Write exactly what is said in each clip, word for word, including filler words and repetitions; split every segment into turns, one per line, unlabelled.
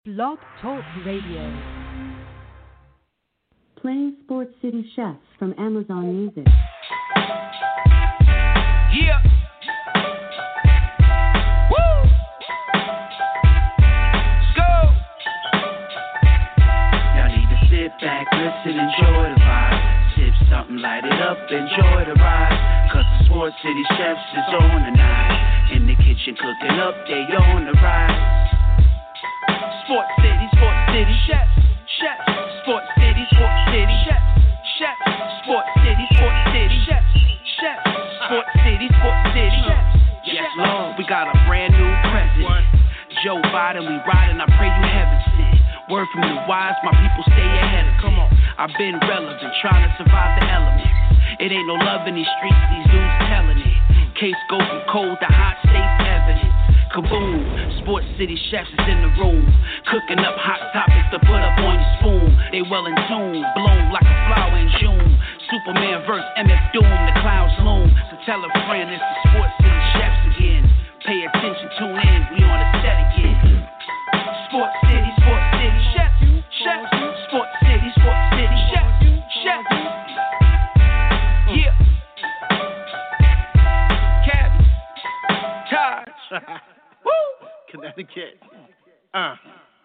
Blog Talk Radio.
Playing Sports City Chefs from Amazon Music.
Yeah. Woo. Let's go. Y'all need to sit back, listen, enjoy the vibe. Sip something, light it up, enjoy the ride. Cause the Sports City Chefs is on tonight. In the kitchen cooking up, they on the rise. Sports City, Sports City, Chefs, Chefs. Sports City, Sports City, Chefs, Chefs. Sports City, Sports City, Chefs, Chefs. Sports City, Sports City, Chefs. Yes, Lord, we got a brand new president. Joe Biden, we riding, I pray you heaven sent. Word from the wise, my people stay ahead of Come on. I've been relevant, trying to survive the elements. It ain't no love in these streets, these dudes telling it. Case go from cold to hot, safe evidence. Kaboom, Sports City Chefs is in the room. Cooking up hot topics to put up on your spoon. They well in tune, blown like a flower in June. Superman versus M F Doom, the clouds loom. So tell a friend it's the Sports City Chefs again. Pay attention, tune in, we on the set again. Sports City, Sports City Chefs, Chefs. Sports City, Sports City Chefs, Chefs. Yeah. Cap, Taj. Woo! Connecticut. Uh.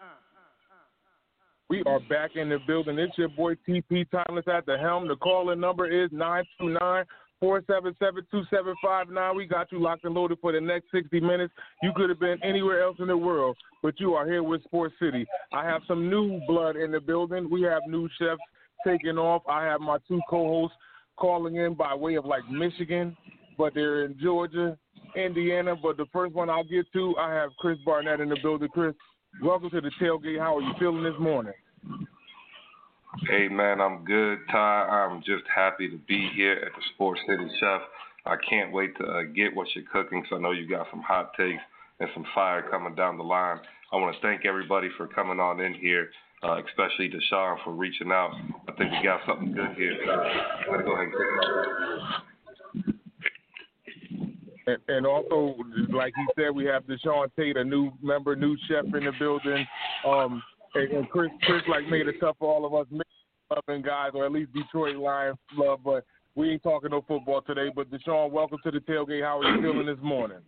We are back in the building. It's your boy T P Timeless at the helm. The call-in number is nine two nine, four seven seven, two seven five nine. We got you locked and loaded for the next sixty minutes. You could have been anywhere else in the world, but you are here with Sports City. I have some new blood in the building. We have new chefs taking off. I have my two co-hosts calling in by way of like Michigan, but they're in Georgia, Indiana. But the first one I'll get to, I have Chris Barnett in the building. Chris, welcome to the tailgate. How are you feeling this morning?
Hey, man, I'm good, Ty. I'm just happy to be here at the Sports City Chef. I can't wait to uh, get what you're cooking, so I know you got some hot takes and some fire coming down the line. I want to thank everybody for coming on in here, uh, especially Deshaun for reaching out. I think we got something good here. I'm going to go ahead and take it.
And, and also, like he said, we have Deshaun Tate, a new member, new chef in the building. Um, and, and Chris, Chris, like made it tough for all of us loving guys, or at least Detroit Lions love. But we ain't talking no football today. But Deshaun, welcome to the tailgate. How are you feeling this morning?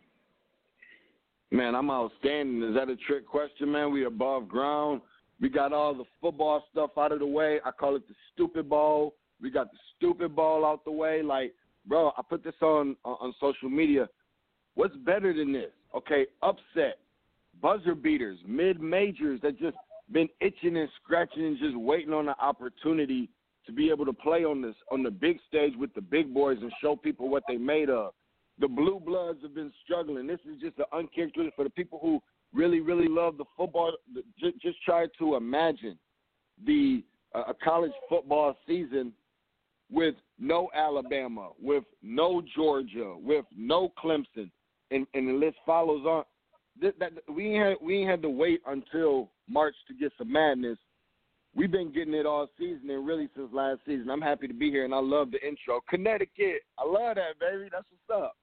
Man, I'm outstanding. Is that a trick question, man? We above ground. We got all the football stuff out of the way. I call it the stupid ball. We got the stupid ball out the way. Like, bro, I put this on on social media. What's better than this? Okay, upset, buzzer beaters, mid-majors that just been itching and scratching and just waiting on the opportunity to be able to play on this on the big stage with the big boys and show people what they made of. The blue bloods have been struggling. This is just an uncharacteristic for the people who really, really love the football. Just, just try to imagine the uh, a college football season with no Alabama, with no Georgia, with no Clemson, and, and the list follows on. That, that, we ain't had, we ain't had to wait until March to get some madness. We've been getting it all season and really since last season. I'm happy to be here, and I love the intro. Connecticut, I love that, baby. That's what's up.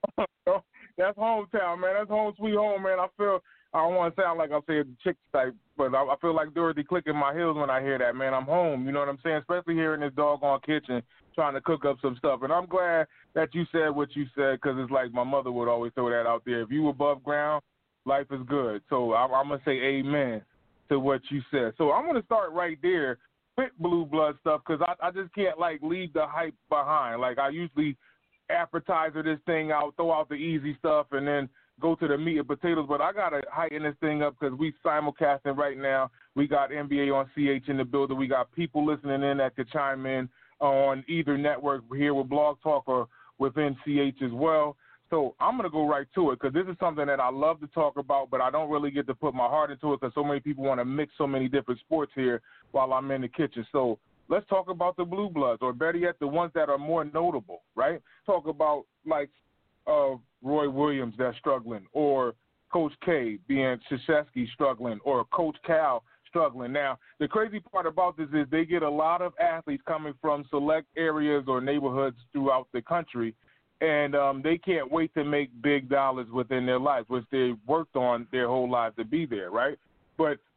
That's hometown, man. That's home sweet home, man. I feel I don't want to sound like I'm saying the chick type, but I, I feel like Dorothy clicking my heels when I hear that, man. I'm home, you know what I'm saying? Especially here in this doggone kitchen trying to cook up some stuff. And I'm glad that you said what you said, because it's like my mother would always throw that out there. If you above ground, life is good. So I'm, I'm going to say amen to what you said. So I'm going to start right there with blue blood stuff, because I, I just can't, like, leave the hype behind. Like, I usually appetizer this thing out, throw out the easy stuff, and then go to the meat and potatoes. But I got to heighten this thing up because we simulcasting right now. We got N B A on C H in the building. We got people listening in that could chime in on either network here with Blog Talk or within C H as well. So I'm going to go right to it, because this is something that I love to talk about, but I don't really get to put my heart into it because so many people want to mix so many different sports here while I'm in the kitchen. So let's talk about the blue bloods, or better yet, the ones that are more notable, right? Talk about, like, uh, Roy Williams that's struggling, or Coach K being Krzyzewski struggling, or Coach Cal struggling. Now, the crazy part about this is they get a lot of athletes coming from select areas or neighborhoods throughout the country, and um, they can't wait to make big dollars within their lives, which they worked on their whole lives to be there, right? But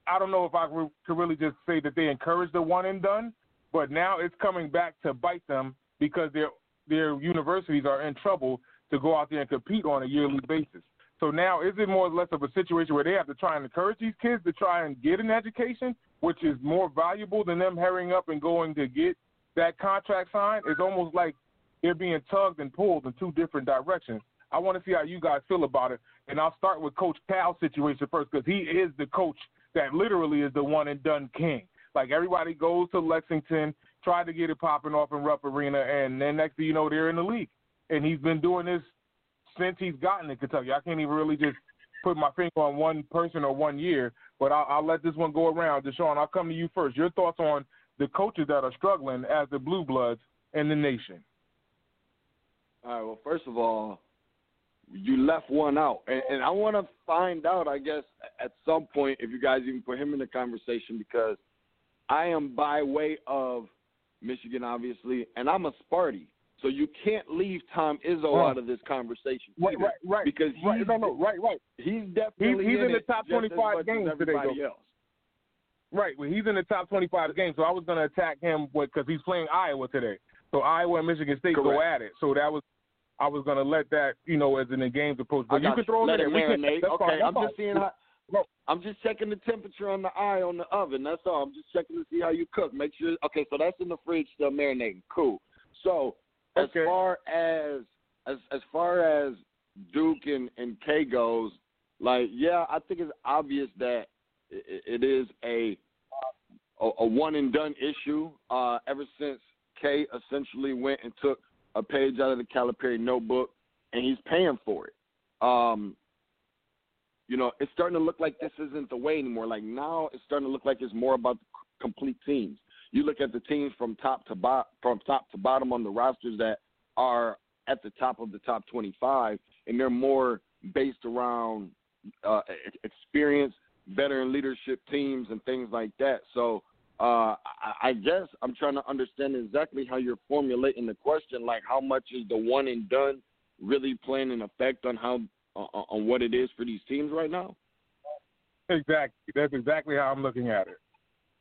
I don't know if I re- could really just say that they encourage the one and done, but now it's coming back to bite them because their their universities are in trouble to go out there and compete on a yearly basis. So now is it more or less of a situation where they have to try and encourage these kids to try and get an education, which is more valuable than them hurrying up and going to get that contract signed? It's almost like they're being tugged and pulled in two different directions. I want to see how you guys feel about it, and I'll start with Coach Cal's situation first because he is the coach that literally is the one-and-done king. Like, everybody goes to Lexington, try to get it popping off in Rupp Arena, and then next thing you know, they're in the league. And he's been doing this since he's gotten to Kentucky. I can't even really just put my finger on one person or one year, but I'll, I'll let this one go around. Deshaun, I'll come to you first. Your thoughts on the coaches that are struggling as the Blue Bloods in the nation?
All right, well, first of all, you left one out, and, and I want to find out, I guess, at some point if you guys even put him in the conversation, because I am by way of Michigan, obviously, and I'm a Sparty. So you can't leave Tom Izzo oh. out of this conversation
right,
either,
right, right,
because he's,
right, no, no, right, right.
He's definitely
he's, he's
in,
in the
it
top twenty-five games today, though.
Else.
Right, well, he's in the top twenty-five games, so I was going to attack him because he's playing Iowa today. So Iowa and Michigan State
Correct.
go at it. So that was I was going to let that, you know, as in the games approach. But you can throw
let
it in there.
Marinate.
Can,
okay,
fine,
I'm
fine.
just seeing how.
No.
I'm just checking the temperature on the eye on the oven. That's all. I'm just checking to see how you cook. Make sure. Okay, so that's in the fridge still marinating. Cool. So as
okay.
far as as as far as Duke and, and K goes, like, yeah, I think it's obvious that it, it is a, a a one and done issue. Uh, ever since K essentially went and took a page out of the Calipari notebook, and he's paying for it. Um, you know, it's starting to look like this isn't the way anymore. Like, now it's starting to look like it's more about the complete teams. You look at the teams from top to bo- from top to bottom on the rosters that are at the top of the top twenty-five, and they're more based around uh, experience, veteran leadership teams, and things like that. So uh, I, I guess I'm trying to understand exactly how you're formulating the question, like how much is the one and done really playing an effect on how uh, on what it is for these teams right now?
Exactly. That's exactly how I'm looking at it.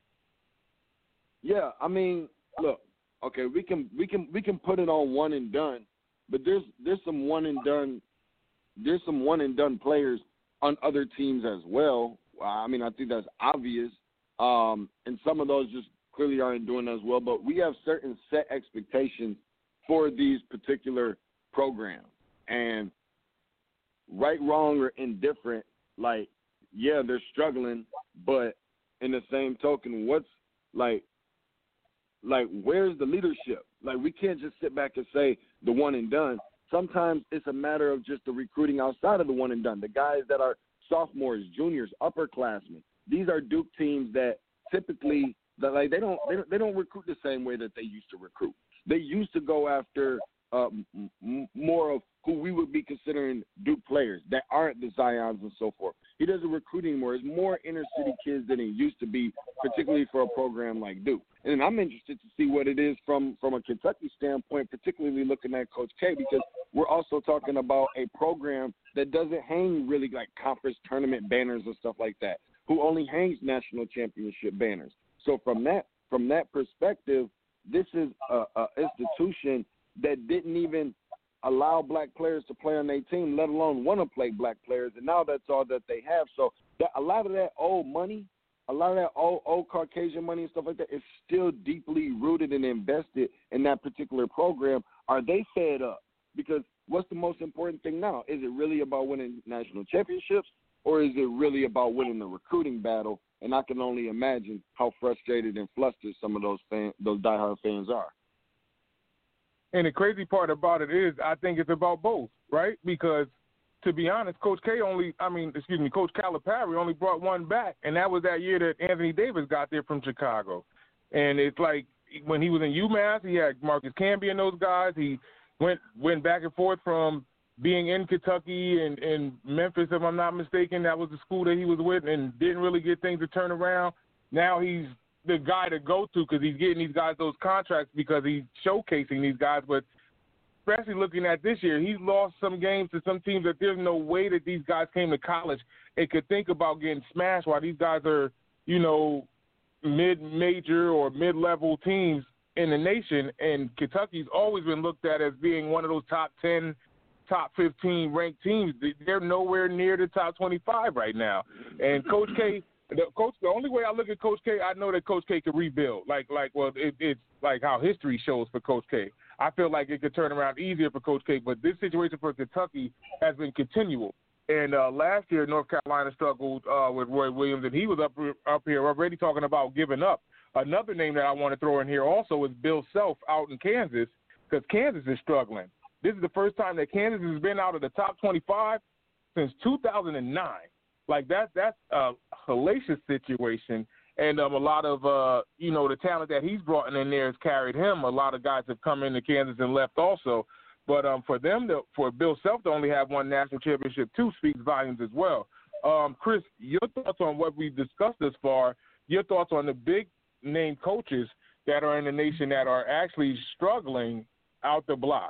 Yeah, I mean, look, okay, we can we can we can put it on one and done, but there's there's some one and done there's some one and done players on other teams as well. I mean, I think that's obvious, um, and some of those just clearly aren't doing as well. But we have certain set expectations for these particular programs, and right, wrong, or indifferent, like, yeah, they're struggling, but in the same token, what's like. Like, where's the leadership? Like, we can't just sit back and say the one and done. Sometimes it's a matter of just the recruiting outside of the one and done. The guys that are sophomores, juniors, upperclassmen. These are Duke teams that typically, that like they don't, they don't they don't recruit the same way that they used to recruit. They used to go after uh, m- more of who we would be considering Duke players that aren't the Zions and so forth. He doesn't recruit anymore. It's more inner city kids than it used to be, particularly for a program like Duke. And I'm interested to see what it is from, from a Kentucky standpoint, particularly looking at Coach K, because we're also talking about a program that doesn't hang really like conference tournament banners and stuff like that, who only hangs national championship banners. So from that from that perspective, this is a, a institution that didn't even allow black players to play on their team, let alone want to play black players, and now that's all that they have. So that, a lot of that old money, a lot of that old, old Caucasian money and stuff like that is still deeply rooted and invested in that particular program. Are they fed up? Because what's the most important thing now? Is it really about winning national championships, or is it really about winning the recruiting battle? And I can only imagine how frustrated and flustered some of those fan, those diehard fans are.
And the crazy part about it is I think it's about both, right? Because, to be honest, Coach K only, I mean, excuse me, Coach Calipari only brought one back, and that was that year that Anthony Davis got there from Chicago. And it's like when he was in UMass, he had Marcus Camby and those guys. He went went back and forth from being in Kentucky and, and Memphis, if I'm not mistaken. That was the school that he was with, and didn't really get things to turn around. Now he's the guy to go to because he's getting these guys those contracts because he's showcasing these guys. But especially looking at this year, he's lost some games to some teams that there's no way that these guys came to college and could think about getting smashed while these guys are you know, mid-major or mid-level teams in the nation, and Kentucky's always been looked at as being one of those top ten, top fifteen ranked teams. They're nowhere near the top twenty-five right now. And Coach K, the coach, the only way I look at Coach K, I know that Coach K can rebuild. Like, like, well, it, it's like how history shows for Coach K. I feel like it could turn around easier for Coach K, but this situation for Kentucky has been continual. And uh, last year, North Carolina struggled uh, with Roy Williams, and he was up up here already talking about giving up. Another name that I want to throw in here also is Bill Self out in Kansas, because Kansas is struggling. This is the first time that Kansas has been out of the top twenty-five since two thousand nine. Like, that, that's a hellacious situation. And um, a lot of, uh, you know, the talent that he's brought in there has carried him. A lot of guys have come into Kansas and left also. But um, for them, to, for Bill Self to only have one national championship, too, speaks volumes as well. Um, Chris, your thoughts on what we've discussed thus far, your thoughts on the big-name coaches that are in the nation that are actually struggling out the blocks?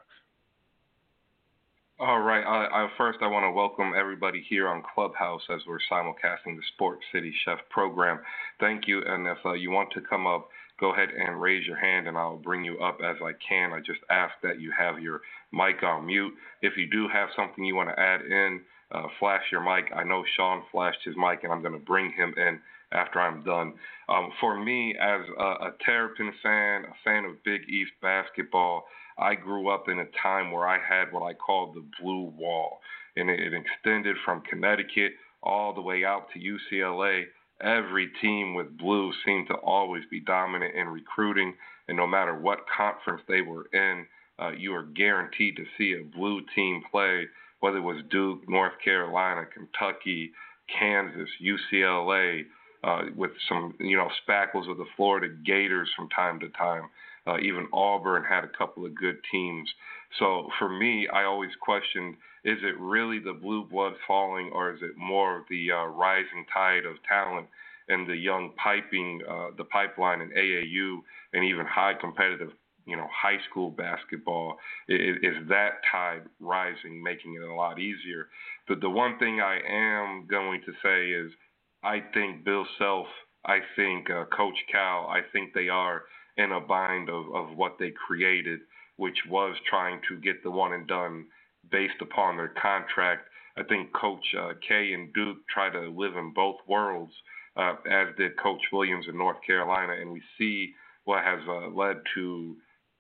All right. I, I, first, I want to welcome everybody here on Clubhouse as we're simulcasting the Sports City Chef program. Thank you. And if uh, you want to come up, go ahead and raise your hand, and I'll bring you up as I can. I just ask that you have your mic on mute. If you do have something you want to add in, uh, flash your mic. I know Sean flashed his mic, and I'm going to bring him in after I'm done. Um, for me, as a, a Terrapin fan, a fan of Big East basketball, I grew up in a time where I had what I called the blue wall, and it, it extended from Connecticut all the way out to U C L A. Every team with blue seemed to always be dominant in recruiting, and no matter what conference they were in, uh, you were guaranteed to see a blue team play, whether it was Duke, North Carolina, Kentucky, Kansas, U C L A, uh, with some, you know, spackles of the Florida Gators from time to time. Uh, even Auburn had a couple of good teams. So for me, I always questioned, is it really the blue blood falling, or is it more of the uh, rising tide of talent and the young piping, uh, the pipeline in A A U and even high competitive, you know, high school basketball? Is, is that tide rising, making it a lot easier? But the one thing I am going to say is I think Bill Self, I think uh, Coach Cal, I think they are in a bind of, of what they created, which was trying to get the one and done based upon their contract. I think Coach uh, K and Duke try to live in both worlds, uh, as did Coach Williams in North Carolina, and we see what has uh, led to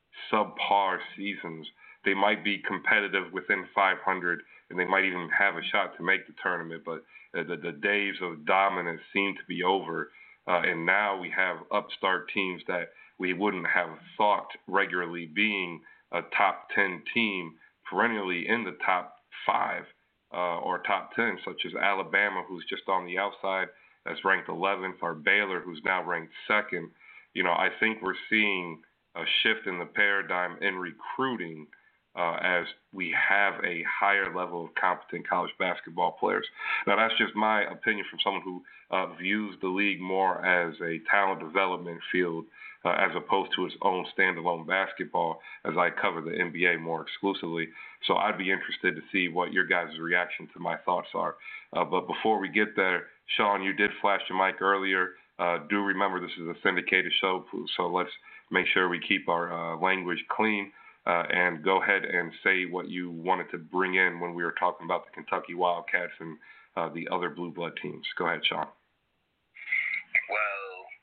subpar seasons. They might be competitive within five hundred, and they might even have a shot to make the tournament, but uh, the, the days of dominance seem to be over, uh, and now we have upstart teams that we wouldn't have thought regularly being a top ten team, perennially in the top five uh, or top ten, such as Alabama, who's just on the outside, that's ranked eleventh, or Baylor, who's now ranked second. You know, I think we're seeing a shift in the paradigm in recruiting uh, as we have a higher level of competent college basketball players. Now, that's just my opinion from someone who uh, views the league more as a talent development field, Uh, as opposed to its own standalone basketball, as I cover the N B A more exclusively. So I'd be interested to see what your guys' reaction to my thoughts are. Uh, but before we get there, Sean, you did flash your mic earlier. Uh, do remember this is a syndicated show, so let's make sure we keep our uh, language clean, uh, and go ahead and say what you wanted to bring in when we were talking about the Kentucky Wildcats and uh, the other blue blood teams. Go ahead, Sean.
Well,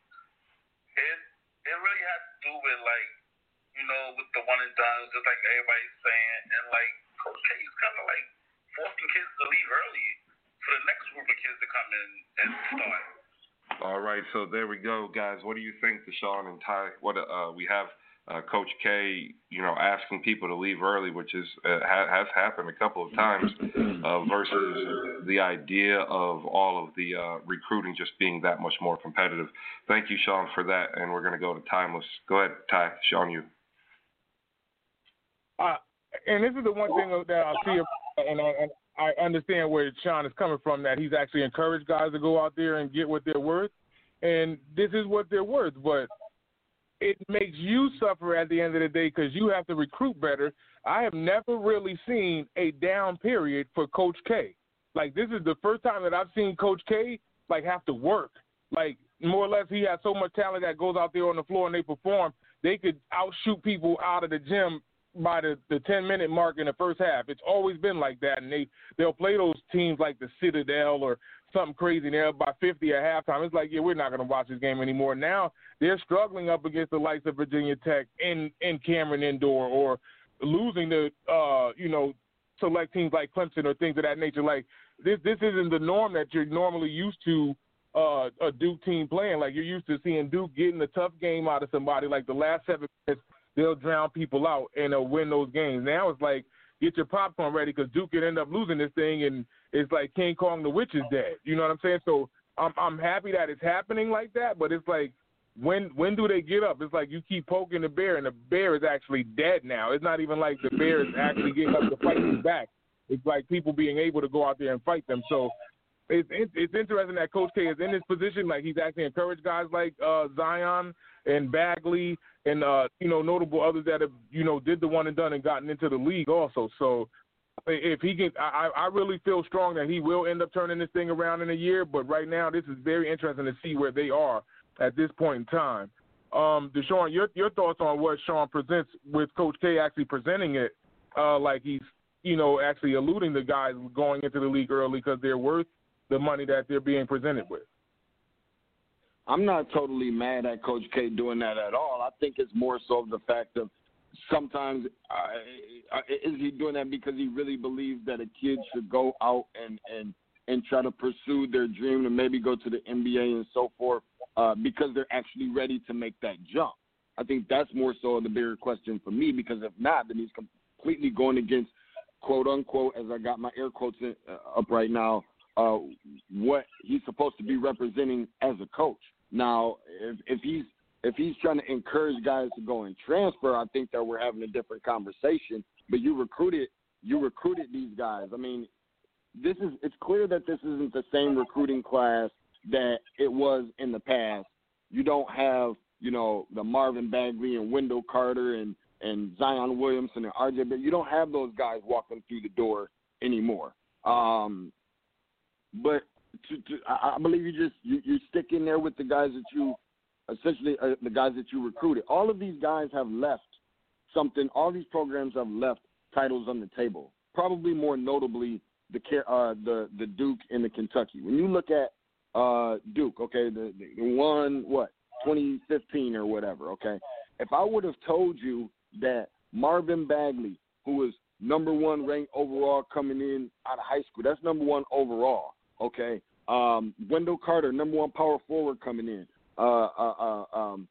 it really has to do with, like, you know, with the one and done, just like everybody's saying, and like Coach K is kind of like forcing kids to leave early for the next group of kids to come in and start.
All right, so there we go, guys. What do you think, Deshaun and Ty? What uh, we have uh, Coach K, you know, asking people to leave early, which is uh, ha- has happened a couple of times, uh, versus the idea of all of the uh, recruiting just being that much more competitive. Thank you, Sean, for that, and we're going to go to Timeless. Go ahead, Ty. Sean, you.
Uh, and this is the one thing that I see, and I, and I understand where Sean is coming from, that he's actually encouraged guys to go out there and get what they're worth, and this is what they're worth, but it makes you suffer at the end of the day because you have to recruit better. I have never really seen a down period for Coach K. Like, this is the first time that I've seen Coach K, like, have to work. Like, more or less he has so much talent that goes out there on the floor and they perform, they could outshoot people out of the gym by the, the ten-minute mark in the first half. It's always been like that, and they, they'll play those teams like the Citadel or something crazy, and they're up by fifty at halftime. It's like, yeah, we're not going to watch this game anymore. Now they're struggling up against the likes of Virginia Tech in, in Cameron Indoor, or losing to, uh, you know, select teams like Clemson or things of that nature. Like, this this isn't the norm that you're normally used to uh, a Duke team playing. Like, you're used to seeing Duke getting a tough game out of somebody. Like, the last seven minutes, they'll drown people out and they'll win those games. Now it's like, get your popcorn ready, because Duke could end up losing this thing, and it's like King Kong the Witch is dead. You know what I'm saying? So I'm I'm happy that it's happening like that, but it's like, when when do they get up? It's like you keep poking the bear, and the bear is actually dead now. It's not even like the bear is actually getting up to fight them back. It's like people being able to go out there and fight them. So it's it's interesting that Coach K is in this position. Like, he's actually encouraged guys like uh, Zion and Bagley and, uh, you know, notable others that have, you know, did the one and done and gotten into the league also. So if he can, I, I really feel strong that he will end up turning this thing around in a year. But right now, this is very interesting to see where they are at this point in time. Um, Deshaun, your your thoughts on what Sean presents with Coach K actually presenting it uh, like he's, you know, actually alluding to guys going into the league early because they're worth the money that they're being presented with.
I'm not totally mad at Coach K doing that at all. I think it's more so the fact of sometimes uh, is he doing that because he really believes that a kid should go out and, and, and try to pursue their dream and maybe go to the N B A and so forth uh, because they're actually ready to make that jump. I think that's more so the bigger question for me, because if not, then he's completely going against, quote unquote, as I got my air quotes in, uh, up right now, uh, what he's supposed to be representing as a coach. Now, if, if he's if he's trying to encourage guys to go and transfer, I think that we're having a different conversation. But you recruited you recruited these guys. I mean, this is it's clear that this isn't the same recruiting class that it was in the past. You don't have, you know, the Marvin Bagley and Wendell Carter and, and Zion Williamson and R J, but you don't have those guys walking through the door anymore. Um, but to, to, I believe you just you, you stick in there with the guys that you essentially uh, the guys that you recruited. All of these guys have left something. All these programs have left titles on the table. Probably more notably the uh, the the Duke and the Kentucky. When you look at uh, Duke, okay, the, the one what twenty fifteen or whatever. Okay, if I would have told you that Marvin Bagley, who was number one ranked overall coming in out of high school, that's number one overall. Okay, um, Wendell Carter, number one power forward coming in. Uh, uh, uh, um,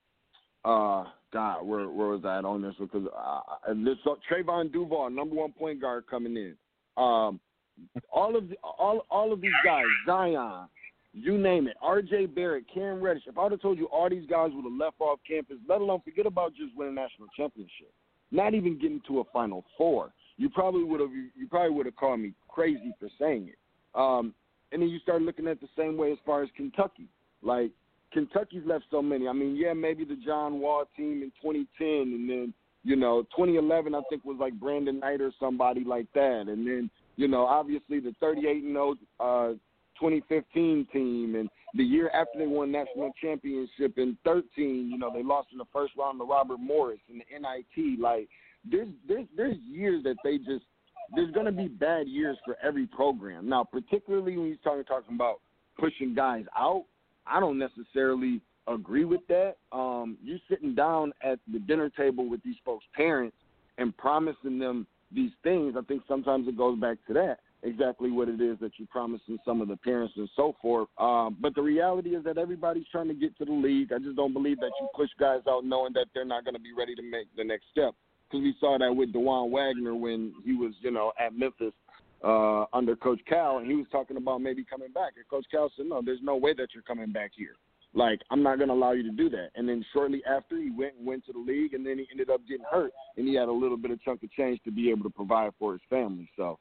uh, God, where where was I on this? Because uh, this uh, Trayvon Duval, number one point guard coming in. Um, all of the, all all of these guys, Zion, you name it, R J Barrett, Cam Reddish. If I would have told you all these guys would have left off campus, let alone forget about just winning a national championship, not even getting to a Final Four, you probably would have you probably would have called me crazy for saying it. Um, and then you start looking at the same way as far as Kentucky. Like, Kentucky's left so many. I mean, yeah, maybe the John Wall team in twenty ten, and then, you know, twenty eleven I think was like Brandon Knight or somebody like that. And then, you know, obviously the thirty-eight and oh uh, twenty fifteen team, and the year after they won national championship in thirteen, you know, they lost in the first round to Robert Morris and the N I T. Like, there's there's there's years that they just there's going to be bad years for every program. Now, particularly when you're talking talking about pushing guys out, I don't necessarily agree with that. Um, you sitting down at the dinner table with these folks' parents and promising them these things, I think sometimes it goes back to that, exactly what it is that you're promising some of the parents and so forth. Um, but the reality is that everybody's trying to get to the league. I just don't believe that you push guys out knowing that they're not going to be ready to make the next step. Because we saw that with DeJuan Wagner when he was, you know, at Memphis uh, under Coach Cal, and he was talking about maybe coming back. And Coach Cal said, no, there's no way that you're coming back here. Like, I'm not going to allow you to do that. And then shortly after, he went and went to the league, and then he ended up getting hurt, and he had a little bit of chunk of change to be able to provide for his family. So,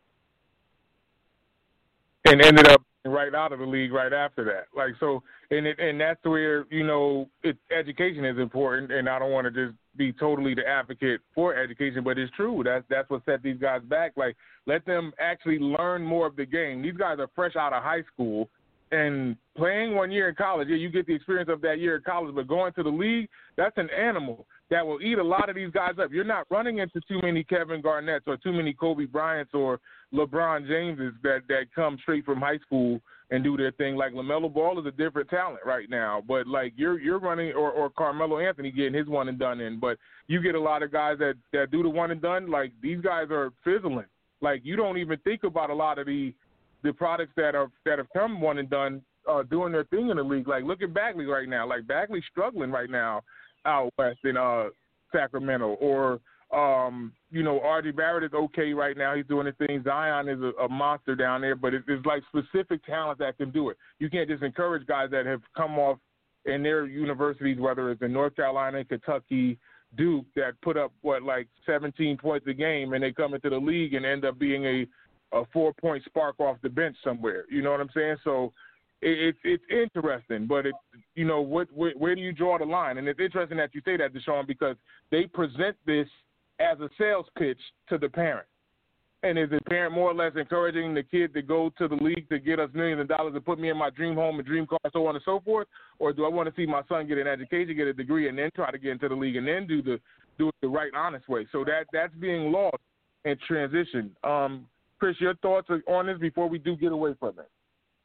and ended up right out of the league right after that. Like, so, and it, and that's where, you know, it, education is important, and I don't want to just be totally the advocate for education, but it's true. That's, that's what set these guys back. Like, let them actually learn more of the game. These guys are fresh out of high school, And playing one year in college, yeah, you get the experience of that year in college, but going to the league, that's an animal that will eat a lot of these guys up. You're not running into too many Kevin Garnett's or too many Kobe Bryant's or LeBron Jameses that, that come straight from high school and do their thing. Like LaMelo Ball is a different talent right now, but like you're you're running, or, or Carmelo Anthony getting his one and done in. But you get a lot of guys that, that do the one and done. Like these guys are fizzling. Like you don't even think about a lot of the the products that are that have come one and done uh, doing their thing in the league. Like look at Bagley right now. Like Bagley's struggling right now out west in uh, Sacramento, or um, you know, R J Barrett is okay right now. He's doing his thing. Zion is a, a monster down there, but it, it's like specific talent that can do it. You can't just encourage guys that have come off in their universities, whether it's in North Carolina, Kentucky, Duke, that put up, what, like seventeen points a game, and they come into the league and end up being a, a four-point spark off the bench somewhere. You know what I'm saying? So it, it, it's interesting, but, it, you know, what, where, where do you draw the line? And it's interesting that you say that, Deshaun, because they present this as a sales pitch to the parent. And is the parent more or less encouraging the kid to go to the league to get us millions of dollars and put me in my dream home and dream car, so on and so forth? Or do I want to see my son get an education, get a degree, and then try to get into the league and then do the do it the right, honest way? So that that's being lost in transition. Um, Chris, your thoughts on this before we do get away from it?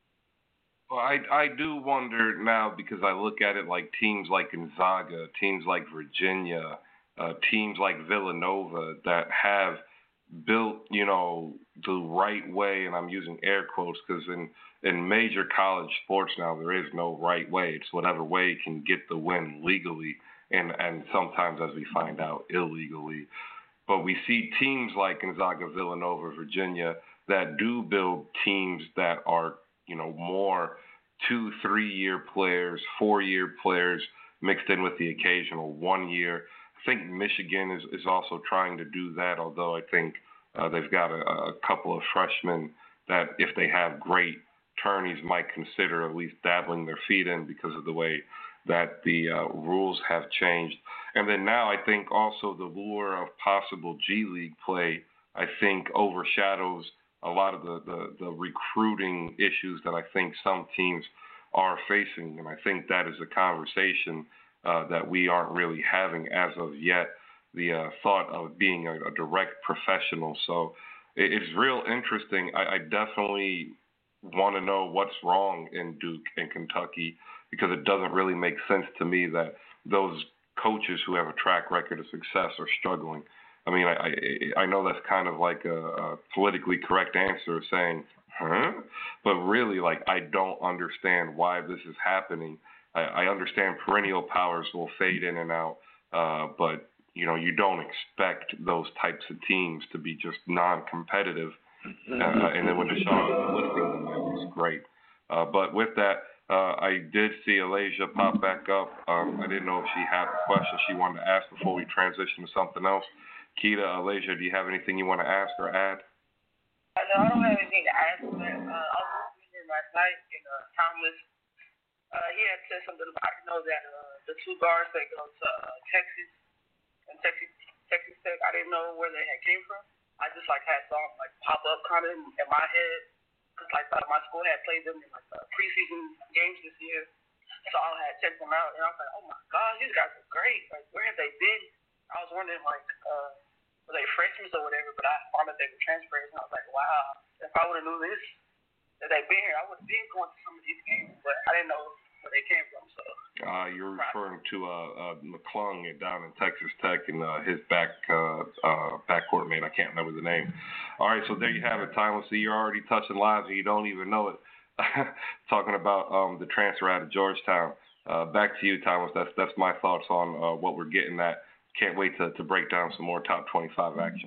Well, I, I do wonder now, because I look at it like teams like Gonzaga, teams like Virginia, uh, teams like Villanova that have built, you know, the right way, and I'm using air quotes because in, in major college sports now there is no right way. It's whatever way can get the win legally, and, and sometimes, as we find out, illegally. But we see teams like Gonzaga, Villanova, Virginia that do build teams that are, you know, more two, three-year players, four-year players mixed in with the occasional one-year. I think Michigan is, is also trying to do that, although I think uh, they've got a, a couple of freshmen that, if they have great tourneys, might consider at least dabbling their feet in because of the way that the uh, rules have changed. And then now I think also the lure of possible G League play, I think, overshadows a lot of the, the, the recruiting issues that I think some teams are facing. And I think that is a conversation uh, that we aren't really having as of yet, the uh, thought of being a, a direct professional. So it, it's real interesting. I, I definitely want to know what's wrong in Duke and Kentucky, because it doesn't really make sense to me that those coaches who have a track record of success are struggling. I mean, I, I I know that's kind of like a, a politically correct answer, saying, huh? But really, like, I don't understand why this is happening. I, I understand perennial powers will fade in and out, uh, but, you know, you don't expect those types of teams to be just non-competitive. Uh, and then when Deshaun was listing them, that was great. Uh, but with that, uh, I did see Alasia pop back up. Um, I didn't know if she had a question she wanted to ask before we transition to something else. Keita, Alasia, do you have anything you want to ask or add?
Uh, no, I don't have anything to ask, but uh, I was reading last night, and uh, Thomas, uh, he had said something about, I know that uh, the two guards that go to uh, Texas and Texas Texas Tech, I didn't know where they had came from. I just like had some like pop up kind of in my head, because like uh, my school had played them in like uh, preseason games this year, so I had checked them out, and I was like, oh my gosh, these guys are great. Like, where have they been? I was wondering, like, uh, were they freshmen or whatever, but I found that they were transfers, and I was like, wow, if I would have knew this, that they'd been here, I would have been going to some of these games, but I didn't know where they came from. So
uh, you're referring to uh, uh, McClung down in Texas Tech and uh, his back uh, uh, backcourt mate. I can't remember the name. All right, so there you have it, Tyler. So you're already touching lives and you don't even know it. Talking about um, the transfer out of Georgetown. Uh, back to you, Thomas. That's that's my thoughts on uh, what we're getting at. Can't wait to, to break down some more top twenty-five action.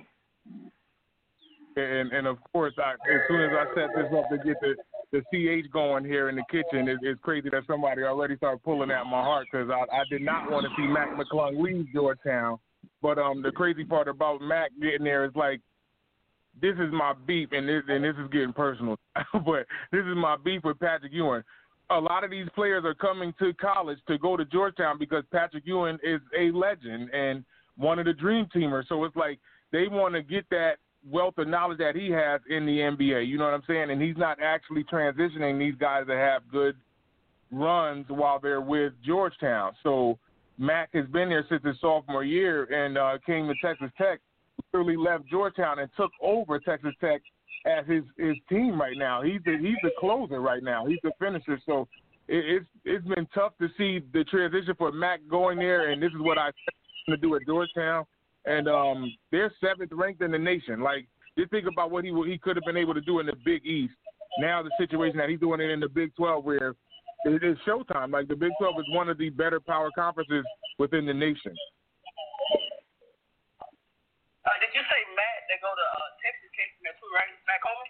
And and of course, I, as soon as I set this up to get the, the C H going here in the kitchen, it, it's crazy that somebody already started pulling at my heart, because I, I did not want to see Mac McClung leave Georgetown. But um, the crazy part about Mac getting there is, like, this is my beef, and this and this is getting personal. But this is my beef with Patrick Ewing. A lot of these players are coming to college to go to Georgetown because Patrick Ewing is a legend and one of the dream teamers. So it's like they want to get that wealth of knowledge that he has in the N B A. You know what I'm saying? And he's not actually transitioning these guys to have good runs while they're with Georgetown. So Mac has been there since his sophomore year and uh, came to Texas Tech, literally left Georgetown and took over Texas Tech as his, his team right now. He's the, he's the closer right now. He's the finisher. So it, it's it's been tough to see the transition for Mac going there, and this is what I to do at Georgetown. And um, they're seventh ranked in the nation. Like, just think about what he he could have been able to do in the Big East. Now the situation that he's doing it in the Big twelve, where it is showtime. Like, the Big twelve is one of the better power conferences within the nation.
Uh, did you say Matt that go to uh, Texas Tech too, right? Matt Coleman?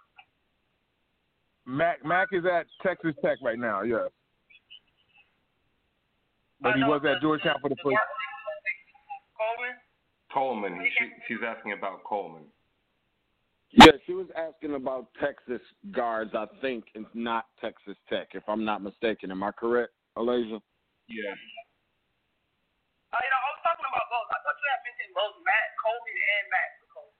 Mac Mac is at Texas Tech right now, yes. But he was at Georgetown for the first.
Coleman?
Coleman. She, she's asking about Coleman.
Yeah, she was asking about Texas guards, I think, and not Texas Tech, if I'm not mistaken. Am I correct, Alasia?
Yeah.
Uh, you know, I was talking about both. I thought you had mentioned both Matt Coleman and Matt Coleman.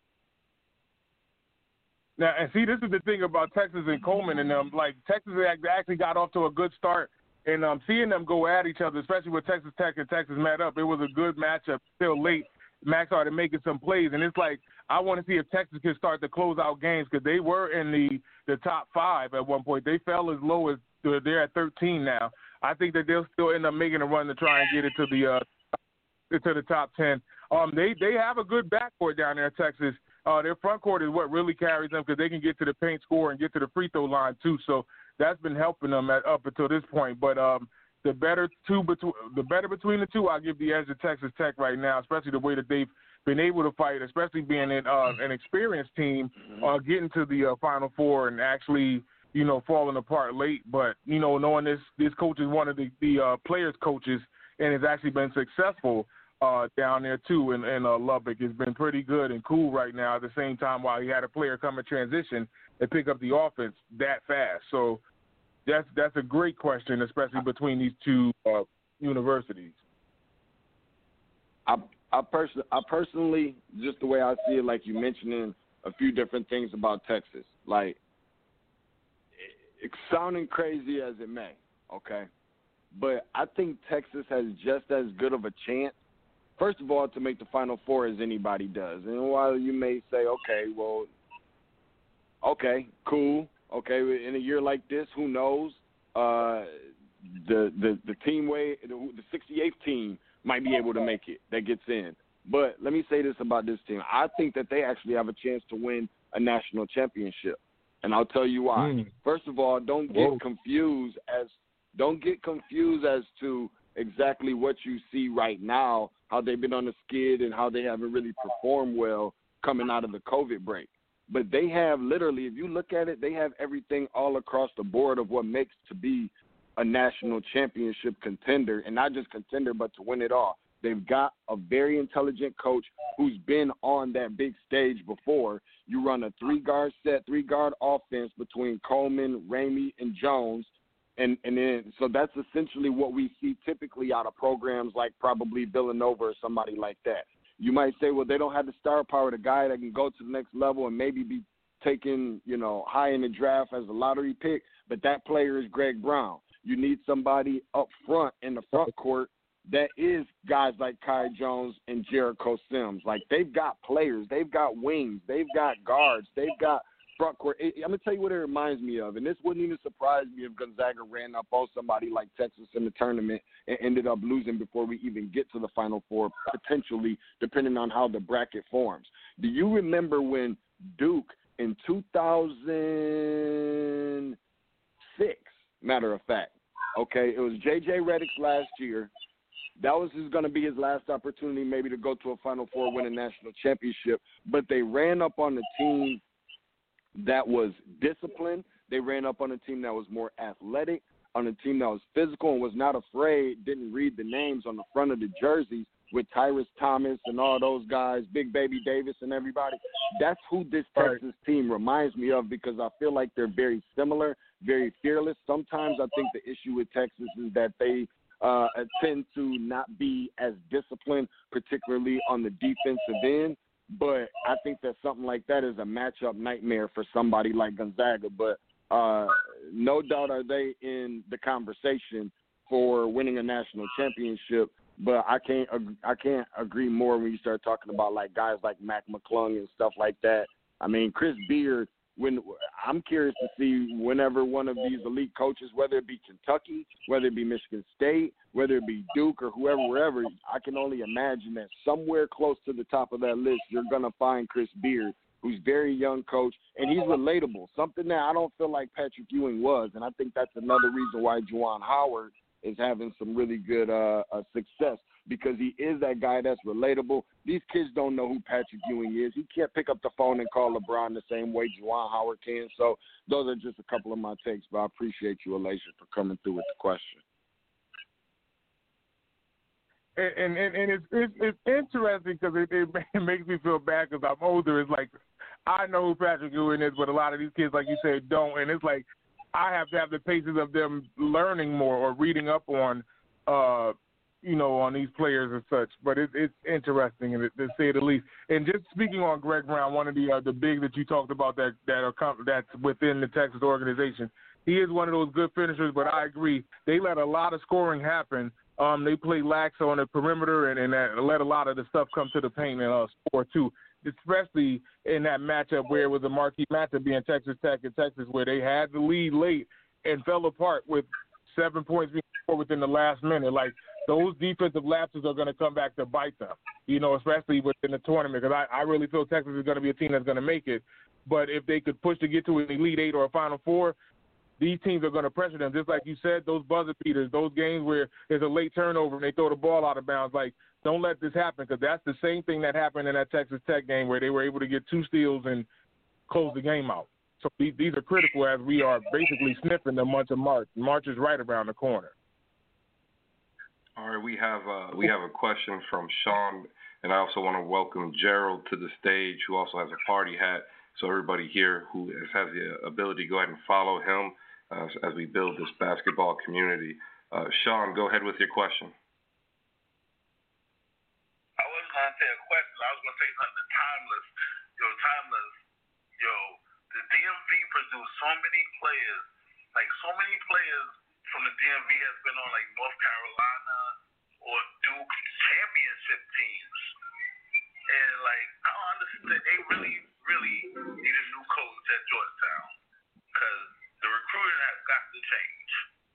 Now, and see, this is the thing about Texas and Coleman and them. Like, Texas actually got off to a good start, and um, seeing them go at each other, especially with Texas Tech and Texas met up, it was a good matchup. Still late, Max started making some plays, and it's like, I want to see if Texas can start to close out games, because they were in the, the top five at one point. They fell as low as they're at thirteen now. I think that they'll still end up making a run to try and get it to the uh, to the top ten. Um, they they have a good backcourt down there in Texas. Uh, their front court is what really carries them, because they can get to the paint, score, and get to the free throw line too. So that's been helping them at, up until this point. But um, the better two between the better between the two, I give the edge to Texas Tech right now, especially the way that they've been able to fight, especially being an, uh, an experienced team, uh, getting to the uh, Final Four and actually, you know, falling apart late. But, you know, knowing this this coach is one of the, the uh, players' coaches and has actually been successful uh, down there, too, in, in uh, Lubbock. It's been pretty good and cool right now at the same time while he had a player come in transition and pick up the offense that fast. So that's, that's a great question, especially between these two uh, universities.
I I, person, I personally, just the way I see it, like you mentioning a few different things about Texas, like, it's sounding crazy as it may, okay? But I think Texas has just as good of a chance, first of all, to make the Final Four as anybody does. And while you may say, okay, well, okay, cool, okay, in a year like this, who knows? Uh, the, the, the team way, the, the sixty-eighth team might be able to make it that gets in. But let me say this about this team. I think that they actually have a chance to win a national championship. And I'll tell you why. Mm. First of all, don't get Whoa. confused as don't get confused as to exactly what you see right now, how they've been on the skid and how they haven't really performed well coming out of the COVID break. But they have literally, if you look at it, they have everything all across the board of what makes to be a national championship contender, and not just contender, but to win it all. They've got a very intelligent coach who's been on that big stage before. You run a three-guard set, three-guard offense between Coleman, Ramey, and Jones, and, and then so that's essentially what we see typically out of programs like probably Villanova or somebody like that. You might say, well, they don't have the star power, the guy that can go to the next level and maybe be taken, you know, high in the draft as a lottery pick, but that player is Greg Brown. You need somebody up front in the front court that is guys like Kai Jones and Jericho Sims. Like, they've got players. They've got wings. They've got guards. They've got front court. I'm going to tell you what it reminds me of, and this wouldn't even surprise me if Gonzaga ran up on somebody like Texas in the tournament and ended up losing before we even get to the Final Four, potentially, depending on how the bracket forms. Do you remember when Duke in two thousand six, matter of fact, okay, it was J J Redick's last year. That was going to be his last opportunity maybe to go to a Final Four, win a national championship. But they ran up on a team that was disciplined. They ran up on a team that was more athletic, on a team that was physical and was not afraid, didn't read the names on the front of the jerseys with Tyrus Thomas and all those guys, Big Baby Davis and everybody. That's who this Texas team reminds me of, because I feel like they're very similar, very fearless. Sometimes I think the issue with Texas is that they uh, tend to not be as disciplined, particularly on the defensive end. but I think that something like that is a matchup nightmare for somebody like Gonzaga. But uh, no doubt are they in the conversation for winning a national championship. But I can't I can't agree more when you start talking about like guys like Mac McClung and stuff like that. I mean, Chris Beard. When I'm curious to see whenever one of these elite coaches, whether it be Kentucky, whether it be Michigan State, whether it be Duke or whoever, wherever, I can only imagine that somewhere close to the top of that list, you're going to find Chris Beard, who's very young coach, and he's relatable, something that I don't feel like Patrick Ewing was. And I think that's another reason why Juwan Howard is having some really good uh, uh, success, because he is that guy that's relatable. These kids don't know who Patrick Ewing is. He can't pick up the phone and call LeBron the same way Juwan Howard can. So those are just a couple of my takes, but I appreciate you, Elijah, for coming through with the question.
And and, and it's, it's it's interesting because it, it makes me feel bad because I'm older. It's like I know who Patrick Ewing is, but a lot of these kids, like you said, don't. And it's like I have to have the patience of them learning more or reading up on, uh, you know, on these players and such. But it, it's interesting, to say the least. And just speaking on Greg Brown, one of the uh, the bigs that you talked about that that are that's within the Texas organization, he is one of those good finishers. But I agree, they let a lot of scoring happen. Um, they play lax on the perimeter and, and that let a lot of the stuff come to the paint and uh, score too. Especially in that matchup where it was a marquee matchup being Texas Tech and Texas, where they had the lead late and fell apart with seven points being scored within the last minute. Like, those defensive lapses are going to come back to bite them, you know, especially within the tournament, because I, I really feel Texas is going to be a team that's going to make it. But if they could push to get to an Elite Eight or a Final Four, these teams are going to pressure them. Just like you said, those buzzer beaters, those games where there's a late turnover and they throw the ball out of bounds, like, don't let this happen, because that's the same thing that happened in that Texas Tech game where they were able to get two steals and close the game out. So these, these are critical as we are basically sniffing the month of March. March is right around the corner.
All right, we have uh, we have a question from Sean, and I also want to welcome Gerald to the stage, who also has a party hat. So everybody here who has the ability, go ahead and follow him uh, as we build this basketball community. Uh, Sean, go ahead with your question.
I wasn't going to say a question. I was going to say something timeless. Yo, timeless. Yo, the D M V produced so many players, like so many players from the D M V has been on like North Carolina or Duke championship teams. And like, I don't understand. They really, really need a new coach at Georgetown, because the recruiting has got to change.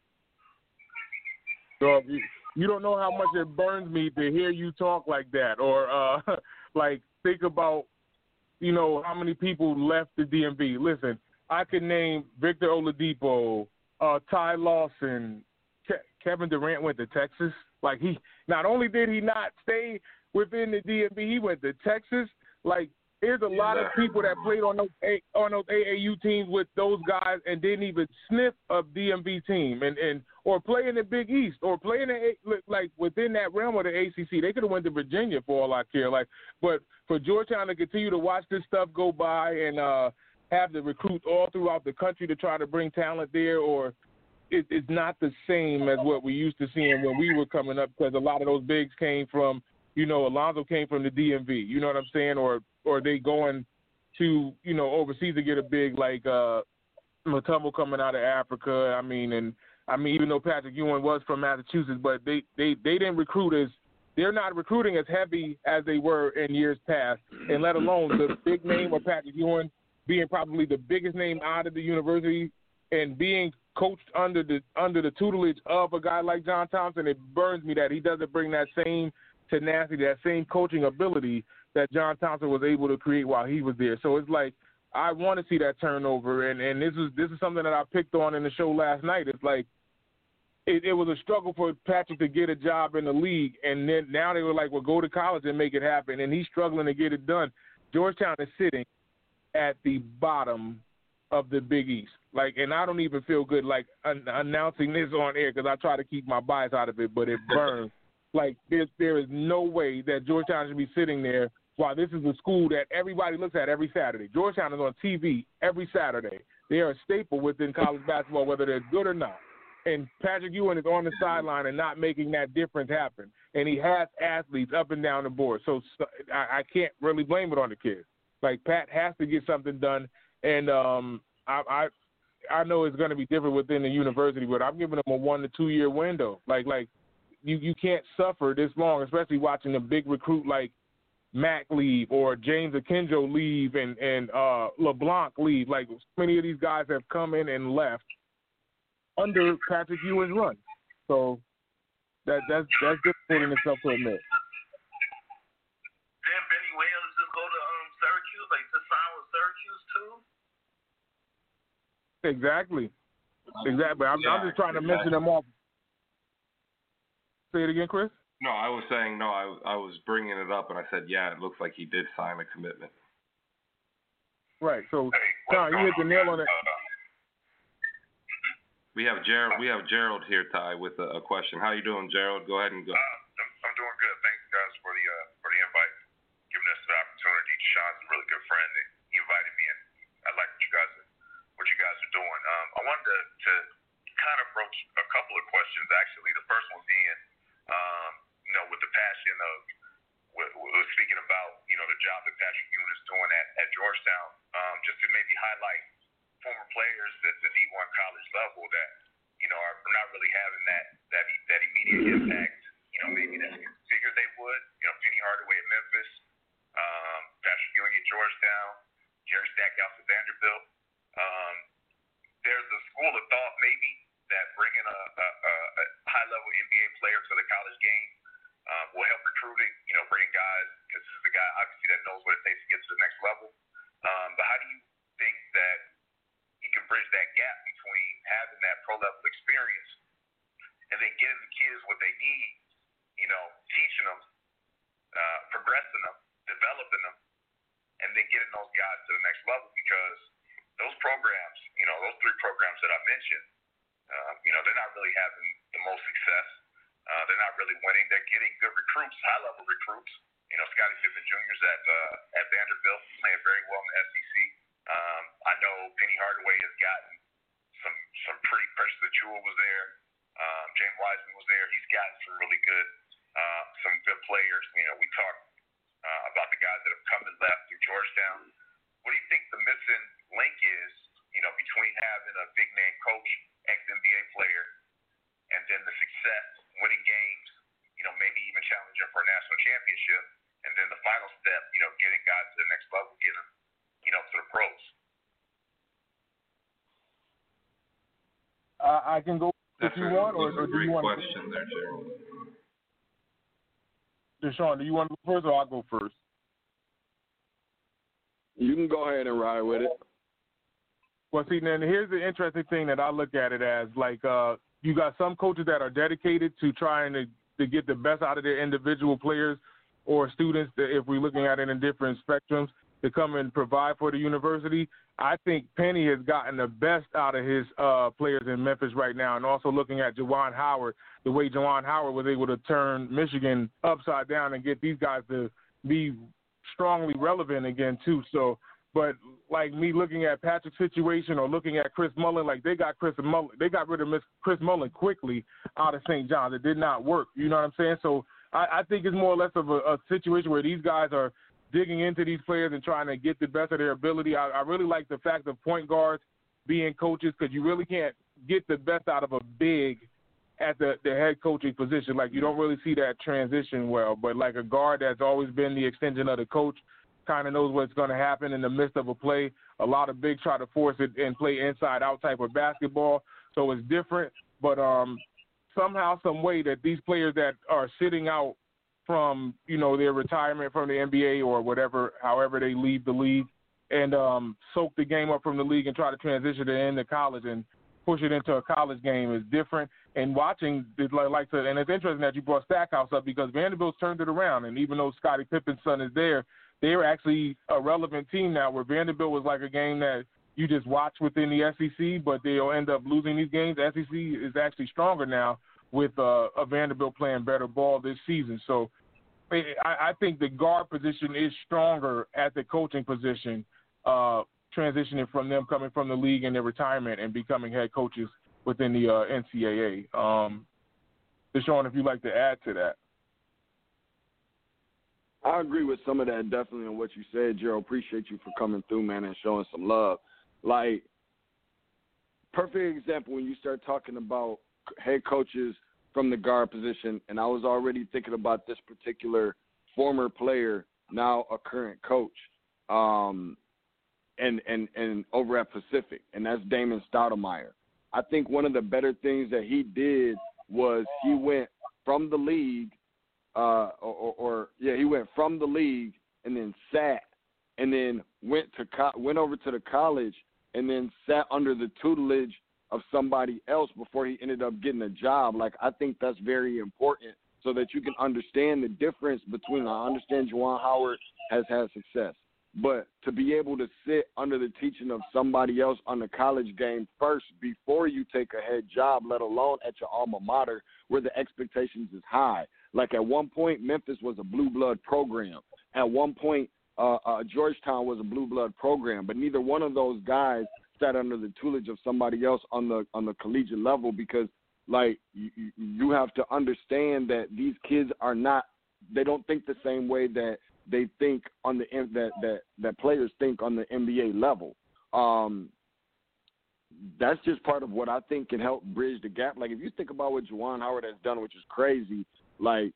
So you, you don't know how much it burns me to hear you talk like that, or uh, like think about, you know, how many people left the D M V. Listen, I could name Victor Oladipo, uh, Ty Lawson, Ke- Kevin Durant went to Texas. Like, he not only did he not stay within the D M V, he went to Texas. Like, there's a lot of people that played on those a, on those A A U teams with those guys and didn't even sniff a D M V team, and, and or play in the Big East, or play in the, like within that realm of the A C C. They could have went to Virginia for all I care. Like, but for Georgetown to continue to watch this stuff go by and uh, have the recruits all throughout the country to try to bring talent there, or it, it's not the same as what we used to seeing when we were coming up, because a lot of those bigs came from, you know, Alonzo came from the D M V. You know what I'm saying? Or or they going to, you know, overseas to get a big like uh, Mutombo coming out of Africa. I mean, and I mean, even though Patrick Ewing was from Massachusetts, but they, they, they didn't recruit as they're not recruiting as heavy as they were in years past, and let alone the big name of Patrick Ewing being probably the biggest name out of the university and being coached under the under the tutelage of a guy like John Thompson. It burns me that he doesn't bring that same tenacity, that same coaching ability that John Thompson was able to create while he was there. So it's like, I want to see that turnover, and, and this is this is something that I picked on in the show last night. It's like, it, it was a struggle for Patrick to get a job in the league, and then now they were like, well, go to college and make it happen, and he's struggling to get it done. Georgetown is sitting at the bottom of the Big East. Like, and I don't even feel good, like, un- announcing this on air, because I try to keep my bias out of it, but it burns. Like, there, there is no way that Georgetown should be sitting there while this is a school that everybody looks at every Saturday. Georgetown is on T V every Saturday. They are a staple within college basketball, whether they're good or not. and Patrick Ewing is on the sideline and not making that difference happen. And he has athletes up and down the board. So, so I, I can't really blame it on the kid. Like, Pat has to get something done. And um, I, I I know it's going to be different within the university, but I'm giving them a one to two year window. Like like you, you can't suffer this long, especially watching a big recruit like Mack leave or James Akinjo leave and and uh, LeBlanc leave. Like, so many of these guys have come in and left under Patrick Ewing's run. So that that's that's difficult in itself to admit.
Didn't Benny Williams just go to um, Syracuse, like to sign with Syracuse too?
Exactly. Exactly. I'm, I'm just trying to mention them all. Say it again, Chris?
No, I was saying, no, I, I was bringing it up, and I said, yeah, it looks like he did sign a commitment.
Right. So,
Hey,
John, you hit the nail on it.
We have Gerald, we have Gerald here, Ty, with a, a question. How you doing, Gerald? Go ahead and go.
Uh, I'm, I'm doing good. Thanks, guys, for the uh, for the invite, giving us the opportunity. Sean's a really good friend, and he invited me, and I like what you guys are, what you guys are doing. Um, I wanted to, to kind of broach a couple of questions, actually. The first one being, um, you know, with the passion of with, with speaking about, you know, the job that Patrick Ewing is doing at, at Georgetown, um, just to maybe highlight former players at the D one college level that, you know, are not really having that that that immediate impact, you know, maybe that you figured they would. You know, Penny Hardaway at Memphis, um, Patrick Ewing at Georgetown, Jerry Stackhouse at Vanderbilt. Um, there's a school of thought maybe that bringing a, a, a high-level N B A player to the college game uh, will help recruiting, you know, bringing guys, because this is the guy, obviously, that knows what it takes to get to the next level. Um, but how do you think that you can bridge that gap between having that pro-level experience and then getting the kids what they need, you know, teaching them, uh, progressing them, developing them, and then getting those guys to the next level? Because those programs, you know, those three programs that I mentioned, uh, you know, they're not really having the most success. Uh, they're not really winning. They're getting good recruits, high-level recruits. You know, Scottie Pippen Junior's at uh, at Vanderbilt, playing very well in the S E C. Um, I know Penny Hardaway has gotten some some pretty precious. Jewel was there. Um, James Wiseman was there. He's gotten some really good, uh, some good players. You know, we talked uh, about the guys that have come and left through Georgetown. What do you think the missing link is, you know, between having a big name coach, ex N B A player, and then the success, winning games, you know, maybe even challenging for a national championship, and then the final step, you know, getting guys to the next level, getting them, you know, to the pros?
Uh, I can go
That's
if you
a,
want, or, or
a
do
great
you want
question there, Gerald.
Deshaun, do you want to go first, or I'll go first?
You can go ahead and ride with it.
Well, see, then here's the interesting thing that I look at it as. Like, uh, you got some coaches that are dedicated to trying to, to get the best out of their individual players or students, that if we're looking at it in different spectrums, to come and provide for the university. I think Penny has gotten the best out of his uh, players in Memphis right now, and also looking at Juwan Howard, the way Juwan Howard was able to turn Michigan upside down and get these guys to be strongly relevant again, too. So, but like me looking at Patrick's situation or looking at Chris Mullin, like they got Chris Mullin, they got rid of Miss Chris Mullin quickly out of Saint John's. It did not work. You know what I'm saying? So I, I think it's more or less of a, a situation where these guys are digging into these players and trying to get the best of their ability. I, I really like the fact of point guards being coaches, because you really can't get the best out of a big at the, the head coaching position. Like, you don't really see that transition well. But like a guard that's always been the extension of the coach, kind of knows what's going to happen in the midst of a play. A lot of bigs try to force it and play inside-out type of basketball, so it's different. But um, somehow, some way that these players that are sitting out from, you know, their retirement from the N B A or whatever, however they leave the league, and um, soak the game up from the league and try to transition it into college and push it into a college game is different. And watching, like, to, and it's interesting that you brought Stackhouse up, because Vanderbilt's turned it around. And even though Scottie Pippen's son is there, they're actually a relevant team now, where Vanderbilt was like a game that you just watch within the S E C, but they'll end up losing these games. The S E C is actually stronger now with uh, a Vanderbilt playing better ball this season. So I, I think the guard position is stronger at the coaching position, uh, transitioning from them coming from the league in their retirement and becoming head coaches within the uh, N C double A. Um, Deshaun, if you'd like to add to that.
I agree with some of that, definitely, on what you said, Gerald. Appreciate you for coming through, man, and showing some love. Like, perfect example when you start talking about head coaches from the guard position, and I was already thinking about this particular former player, now a current coach, um, and, and, and over at Pacific, and that's Damon Stoudemire. I think one of the better things that he did was he went from the league Uh, or, or yeah, he went from the league and then sat, and then went to co- went over to the college and then sat under the tutelage of somebody else before he ended up getting a job. Like, I think that's very important so that you can understand the difference between. I understand Juwan Howard has had success, but to be able to sit under the teaching of somebody else on the college game first before you take a head job, let alone at your alma mater where the expectations is high. Like, at one point, Memphis was a blue blood program. At one point, uh, uh, Georgetown was a blue blood program. But neither one of those guys sat under the tutelage of somebody else on the on the collegiate level because, like, you, you have to understand that these kids are not. They don't think the same way that they think on the that that that players think on the N B A level. Um, that's just part of what I think can help bridge the gap. Like, if you think about what Juwan Howard has done, which is crazy. Like,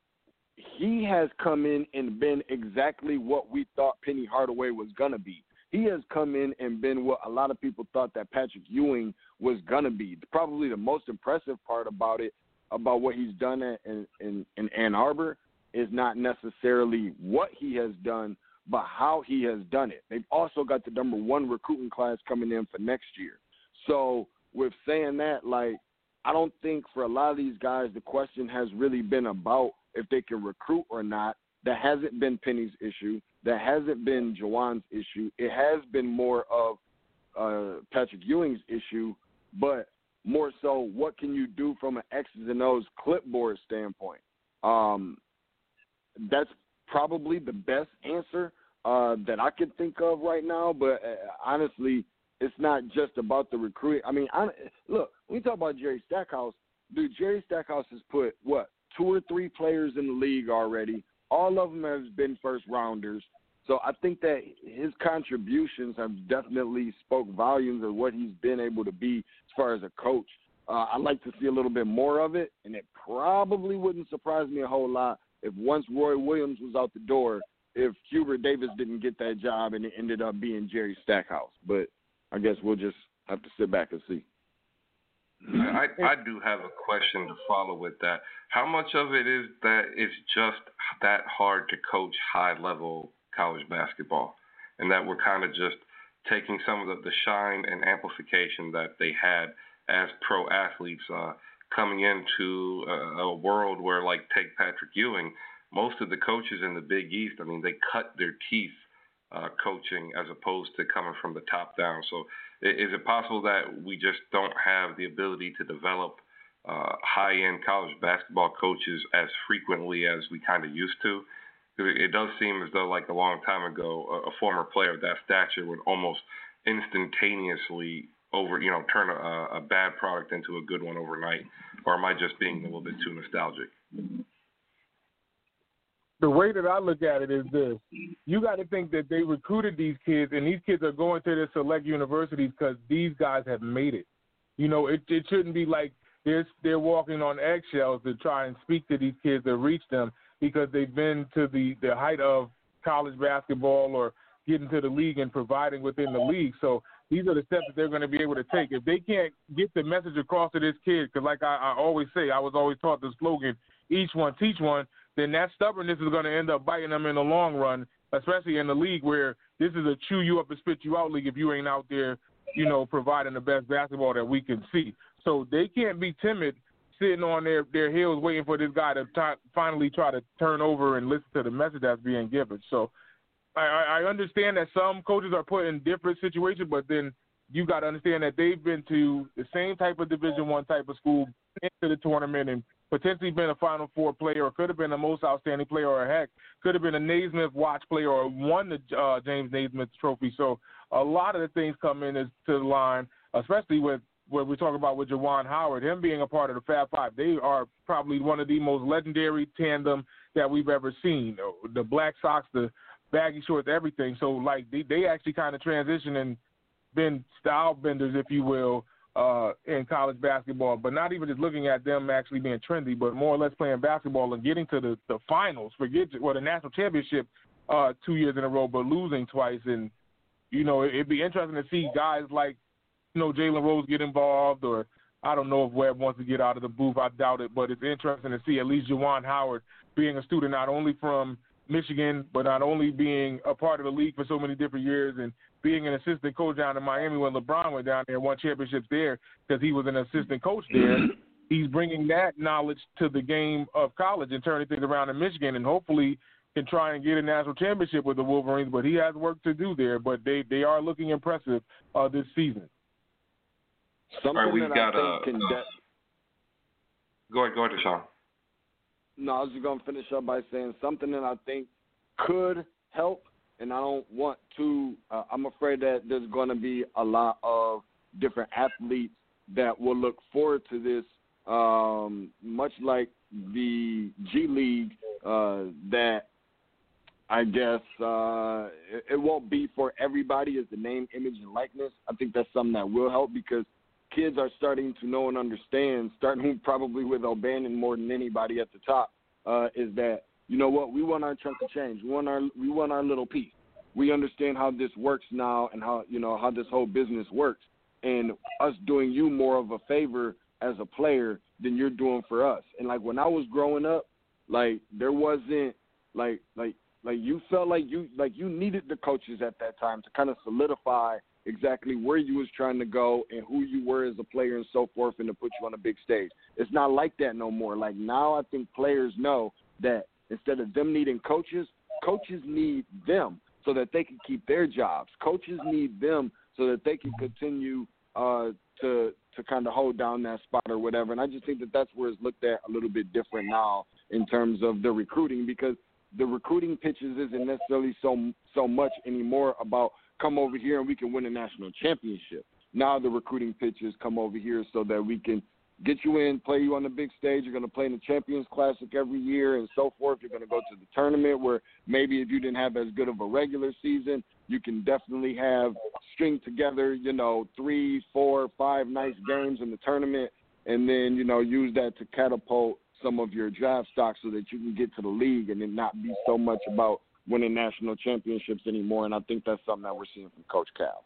he has come in and been exactly what we thought Penny Hardaway was going to be. He has come in and been what a lot of people thought that Patrick Ewing was going to be. Probably the most impressive part about it, about what he's done in, in, in Ann Arbor, is not necessarily what he has done, but how he has done it. They've also got the number one recruiting class coming in for next year. So with saying that, like, I don't think for a lot of these guys the question has really been about if they can recruit or not. That hasn't been Penny's issue. That hasn't been Juwan's issue. It has been more of uh, Patrick Ewing's issue, but more so what can you do from an X's and O's clipboard standpoint. Um, that's probably the best answer uh, that I can think of right now, but uh, honestly, it's not just about the recruiting. I mean, I, look, when we talk about Jerry Stackhouse, dude, Jerry Stackhouse has put, what, two or three players in the league already. All of them have been first-rounders. So I think that his contributions have definitely spoke volumes of what he's been able to be as far as a coach. Uh, I'd like to see a little bit more of it, and it probably wouldn't surprise me a whole lot if once Roy Williams was out the door, if Hubert Davis didn't get that job and it ended up being Jerry Stackhouse. But I guess we'll just have to sit back and see.
I, I do have a question to follow with that. How much of it is that it's just that hard to coach high-level college basketball, and that we're kind of just taking some of the, the shine and amplification that they had as pro athletes uh, coming into a, a world where, like, take Patrick Ewing, most of the coaches in the Big East, I mean, they cut their teeth Uh, coaching as opposed to coming from the top down. So is it possible that we just don't have the ability to develop uh, high-end college basketball coaches as frequently as we kind of used to? It does seem as though, like a long time ago, a, a former player of that stature would almost instantaneously over, you know, turn a, a bad product into a good one overnight. Or am I just being a little bit too nostalgic?
The way that I look at it is this. You got to think that they recruited these kids, and these kids are going to their select universities because these guys have made it. You know, it, it shouldn't be like they're, they're walking on eggshells to try and speak to these kids or reach them because they've been to the, the height of college basketball or getting to the league and providing within the league. So these are the steps that they're going to be able to take. If they can't get the message across to this kid, because like I, I always say, I was always taught the slogan, each one, teach one, then that stubbornness is going to end up biting them in the long run, especially in the league where this is a chew you up and spit you out league if you ain't out there, you know, providing the best basketball that we can see. So they can't be timid sitting on their, their heels waiting for this guy to t- finally try to turn over and listen to the message that's being given. So I, I understand that some coaches are put in different situations, but then you got to understand that they've been to the same type of Division One type of school, into the tournament, and potentially been a Final Four player, or could have been the most outstanding player, or heck, could have been a Naismith watch player, or won the uh, James Naismith Trophy. So a lot of the things come in as to the line, especially with what we're talking about with Juwan Howard, him being a part of the Fab Five, they are probably one of the most legendary tandem that we've ever seen. The black socks, the baggy shorts, everything. So, like, they, they actually kind of transition and been style benders, if you will, uh, in college basketball. But not even just looking at them actually being trendy, but more or less playing basketball and getting to the, the finals, forget well, the national championship uh, two years in a row, but losing twice. And, you know, it, it'd be interesting to see guys like, you know, Jalen Rose get involved, or I don't know if Webb wants to get out of the booth. I doubt it, but it's interesting to see at least Juwan Howard being a student not only from Michigan, but not only being a part of the league for so many different years and being an assistant coach down in Miami when LeBron went down there and won championships there because he was an assistant coach there. He's bringing that knowledge to the game of college and turning things around in Michigan, and hopefully can try and get a national championship with the Wolverines, but he has work to do there. But they, they are looking impressive uh, this season.
Something
All right, we've
that
got
I
a.
think can de-
Go ahead, go ahead, Deshaun.
No, I was just going to finish up by saying something that I think could help, and I don't want to uh, – I'm afraid that there's going to be a lot of different athletes that will look forward to this, um, much like the G League, uh, that I guess uh, it, it won't be for everybody as the name, image, and likeness. I think that's something that will help because kids are starting to know and understand, starting probably with O'Bannon more than anybody at the top, uh, is that, you know what, we want our chunk of change. We want our we want our little piece. We understand how this works now and how, you know, how this whole business works. And us doing you more of a favor as a player than you're doing for us. And, like, when I was growing up, like, there wasn't, like, like, like you felt like you like you needed the coaches at that time to kind of solidify exactly where you was trying to go and who you were as a player and so forth, and to put you on a big stage. It's not like that no more. Like, now I think players know that instead of them needing coaches, coaches need them so that they can keep their jobs. Coaches need them so that they can continue uh, to to kind of hold down that spot or whatever. And I just think that that's where it's looked at a little bit different now in terms of the recruiting, because the recruiting pitches isn't necessarily so so much anymore about come over here and we can win a national championship. Now the recruiting pitches come over here so that we can get you in, play you on the big stage. You're going to play in the Champions Classic every year and so forth. You're going to go to the tournament where maybe if you didn't have as good of a regular season, you can definitely have string together, you know, three, four, five nice games in the tournament, and then, you know, use that to catapult some of your draft stock so that you can get to the league and then not be so much about winning national championships anymore. And I think that's something that we're seeing from Coach Cal.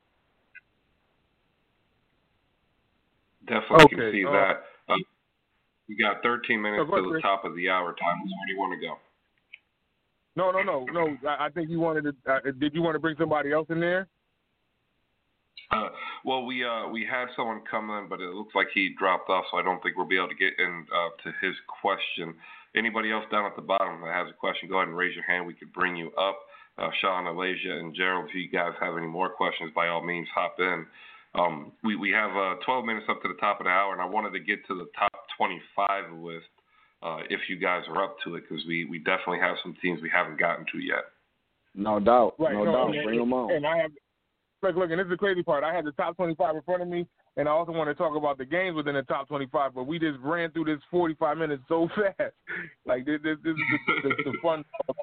Definitely
okay,
can see
uh,
that. Um, we got thirteen minutes
so
to the top of the hour. Time. Where do you want to go?
No, no, no, no. I, I think you wanted to. Uh, did you want to bring somebody else in there?
Uh, well, we uh, we had someone come in, but it looks like he dropped off, so I don't think we'll be able to get in uh, to his question. Anybody else down at the bottom that has a question, go ahead and raise your hand. We could bring you up. Uh, Sean, Alasia, and Gerald, if you guys have any more questions, by all means, hop in. Um, we, we have uh, twelve minutes up to the top of the hour, and I wanted to get to the top twenty-five list uh, if you guys are up to it, because we, we definitely have some teams we haven't gotten to yet.
No doubt.
Right,
no,
no
doubt.
And,
Bring them on.
And I have, look, look, and this is the crazy part. I had the top twenty-five in front of me, and I also want to talk about the games within the top twenty-five, but we just ran through this forty-five minutes so fast. Like, this, this, this is the, the, the fun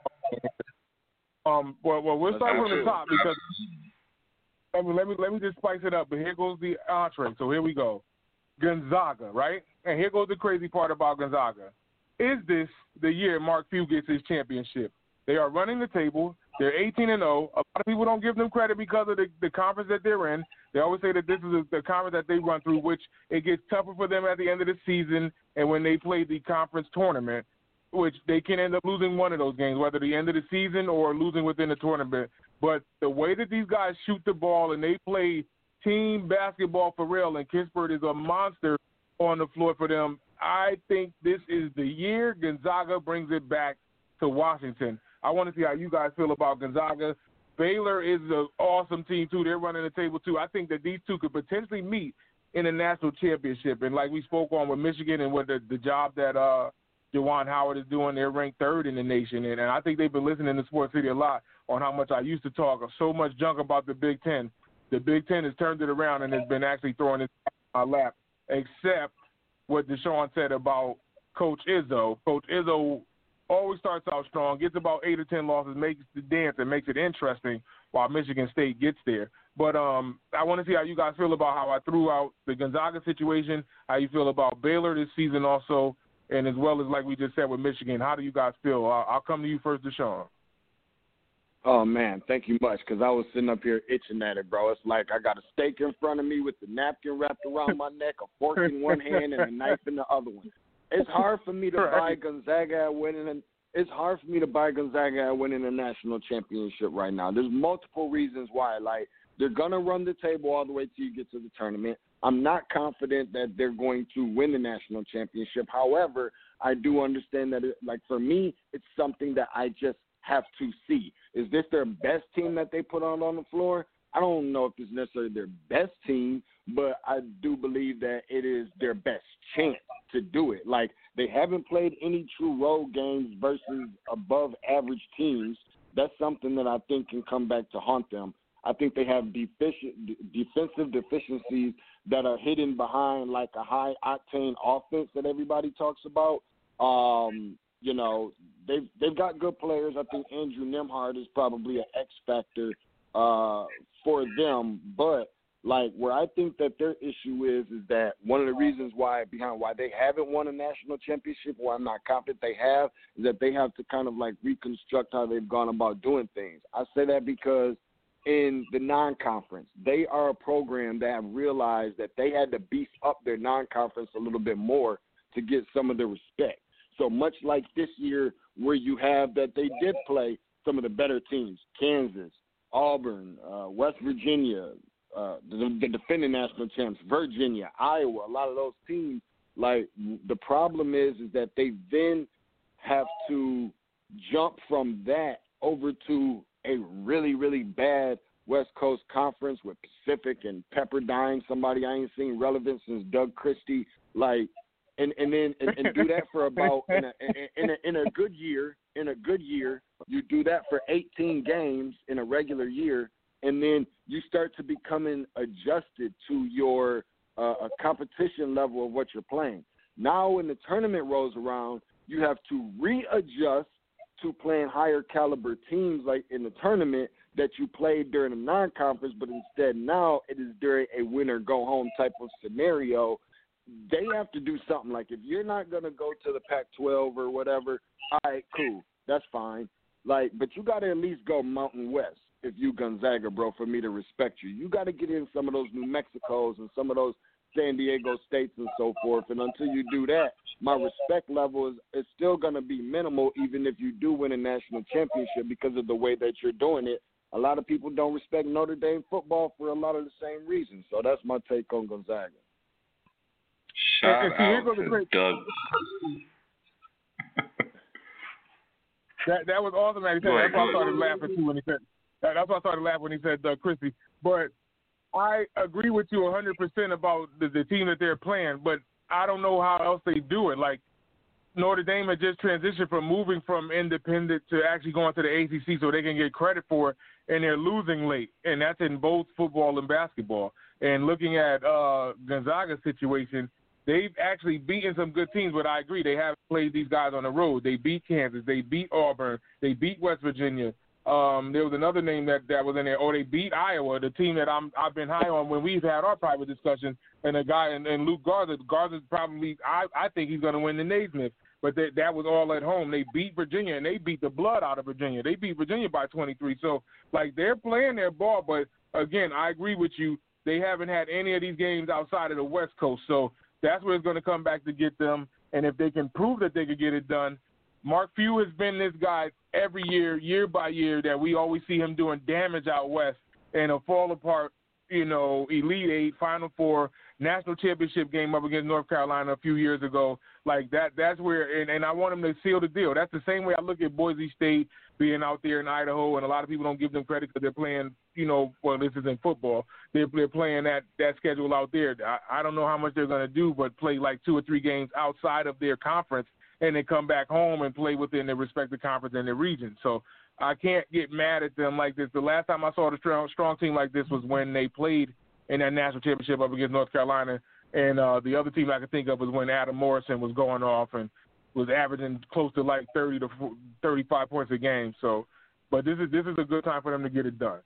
Um, well, well, we'll start from the top because let me, let me let me just spice it up. But here goes the entree. So here we go. Gonzaga, right? And here goes the crazy part about Gonzaga. Is this the year Mark Few gets his championship? They are running the table. They're eighteen and oh. A lot of people don't give them credit because of the, the conference that they're in. They always say that this is the conference that they run through, which it gets tougher for them at the end of the season and when they play the conference tournament, which they can end up losing one of those games, whether the end of the season or losing within the tournament. But the way that these guys shoot the ball and they play team basketball for real, and Kispert is a monster on the floor for them, I think this is the year Gonzaga brings it back to Washington. I want to see how you guys feel about Gonzaga. Baylor is an awesome team, too. They're running the table, too. I think that these two could potentially meet in a national championship. And like we spoke on with Michigan and with the, the job that uh, Juwan Howard is doing, they're ranked third in the nation. And, and I think they've been listening to Sports City a lot on how much I used to talk so much junk about the Big Ten. The Big Ten has turned it around and has been actually throwing it my lap, except what Deshaun said about Coach Izzo. Coach Izzo always starts out strong, gets about eight or ten losses, makes the dance and makes it interesting while Michigan State gets there. But um, I want to see how you guys feel about how I threw out the Gonzaga situation, how you feel about Baylor this season also, and as well as like we just said with Michigan. How do you guys feel? I'll, I'll come to you first, Deshaun.
Oh, man, thank you much, because I was sitting up here itching at it, bro. It's like I got a steak in front of me with the napkin wrapped around my neck, a fork in one hand, and a knife in the other one. It's hard for me to buy Gonzaga at winning an, It's hard for me to buy Gonzaga at winning a national championship right now. There's multiple reasons why. Like, they're going to run the table all the way till you get to the tournament. I'm not confident that they're going to win the national championship. However, I do understand that, it, like, for me, it's something that I just have to see. Is this their best team that they put on on the floor? I don't know if it's necessarily their best team, but I do believe that it is their best chance to do it. Like, they haven't played any true road games versus above-average teams. That's something that I think can come back to haunt them. I think they have deficient, defensive deficiencies that are hidden behind, like, a high-octane offense that everybody talks about. Um, you know, they've, they've got good players. I think Andrew Nembhard is probably an X factor uh, for them. But, like, where I think that their issue is is that one of the reasons why behind why they haven't won a national championship, why I'm not confident they have, is that they have to kind of, like, reconstruct how they've gone about doing things. I say that because in the non-conference, they are a program that have realized that they had to beef up their non-conference a little bit more to get some of the respect. So much like this year where you have that they did play some of the better teams, Kansas, Auburn, uh, West Virginia, uh, the, the defending national champs, Virginia, Iowa, a lot of those teams, like the problem is is that they then have to jump from that over to a really, really bad West Coast conference with Pacific and Pepperdine, somebody I ain't seen relevant since Doug Christie, like, and, and then and, and do that for about in a, in a in a good year, in a good year, you do that for eighteen games in a regular year, and then you start to becoming adjusted to your uh, competition level of what you're playing. Now, when the tournament rolls around, you have to readjust to playing higher caliber teams like in the tournament that you played during the non-conference, but instead now it is during a win-or-go-home type of scenario. They have to do something. Like, if you're not going to go to the Pac twelve or whatever, all right, cool, that's fine. Like, but you got to at least go Mountain West if you Gonzaga, bro, for me to respect you. You got to get in some of those New Mexicos and some of those San Diego States and so forth, and until you do that, my respect level is, is still going to be minimal even if you do win a national championship because of the way that you're doing it. A lot of people don't respect Notre Dame football for a lot of the same reasons, so that's my take on Gonzaga.
Shout
and, and
out
see,
to Doug.
that that was awesome, man. That's why I started laughing too when he said. That's why I started laughing when he said Doug Christie. But I agree with you one hundred percent about the, the team that they're playing, but I don't know how else they do it. Like, Notre Dame had just transitioned from moving from independent to actually going to the A C C so they can get credit for it, and they're losing late, and that's in both football and basketball. And looking at uh, Gonzaga's situation, they've actually beaten some good teams, but I agree, they haven't played these guys on the road. They beat Kansas. They beat Auburn. They beat West Virginia. Um, there was another name that, that was in there. Or they beat Iowa, the team that I'm, I've been high on when we've had our private discussions. And a guy, and, and Luke Garza, Garza's probably, I, I think he's going to win the Naismith. But they, that was all at home. They beat Virginia, and they beat the blood out of Virginia. They beat Virginia by twenty-three. So, like, they're playing their ball. But, again, I agree with you. They haven't had any of these games outside of the West Coast. So that's where it's going to come back to get them. And if they can prove that they could get it done, Mark Few has been this guy every year, year by year, that we always see him doing damage out west and a fall apart, you know, Elite Eight, Final Four, national championship game up against North Carolina a few years ago. Like that, that's where, and, and I want him to seal the deal. That's the same way I look at Boise State being out there in Idaho, and a lot of people don't give them credit because they're playing, you know, well, this is in football. They're, they're playing that, that schedule out there. I, I don't know how much they're going to do, but play like two or three games outside of their conference and then come back home and play within their respective conference and their region. So I can't get mad at them like this. The last time I saw a strong, strong team like this was when they played in that national championship up against North Carolina, And uh, the other team I could think of was when Adam Morrison was going off and was averaging close to like thirty to thirty-five points a game. So, but this is this is a good time for them to get it done.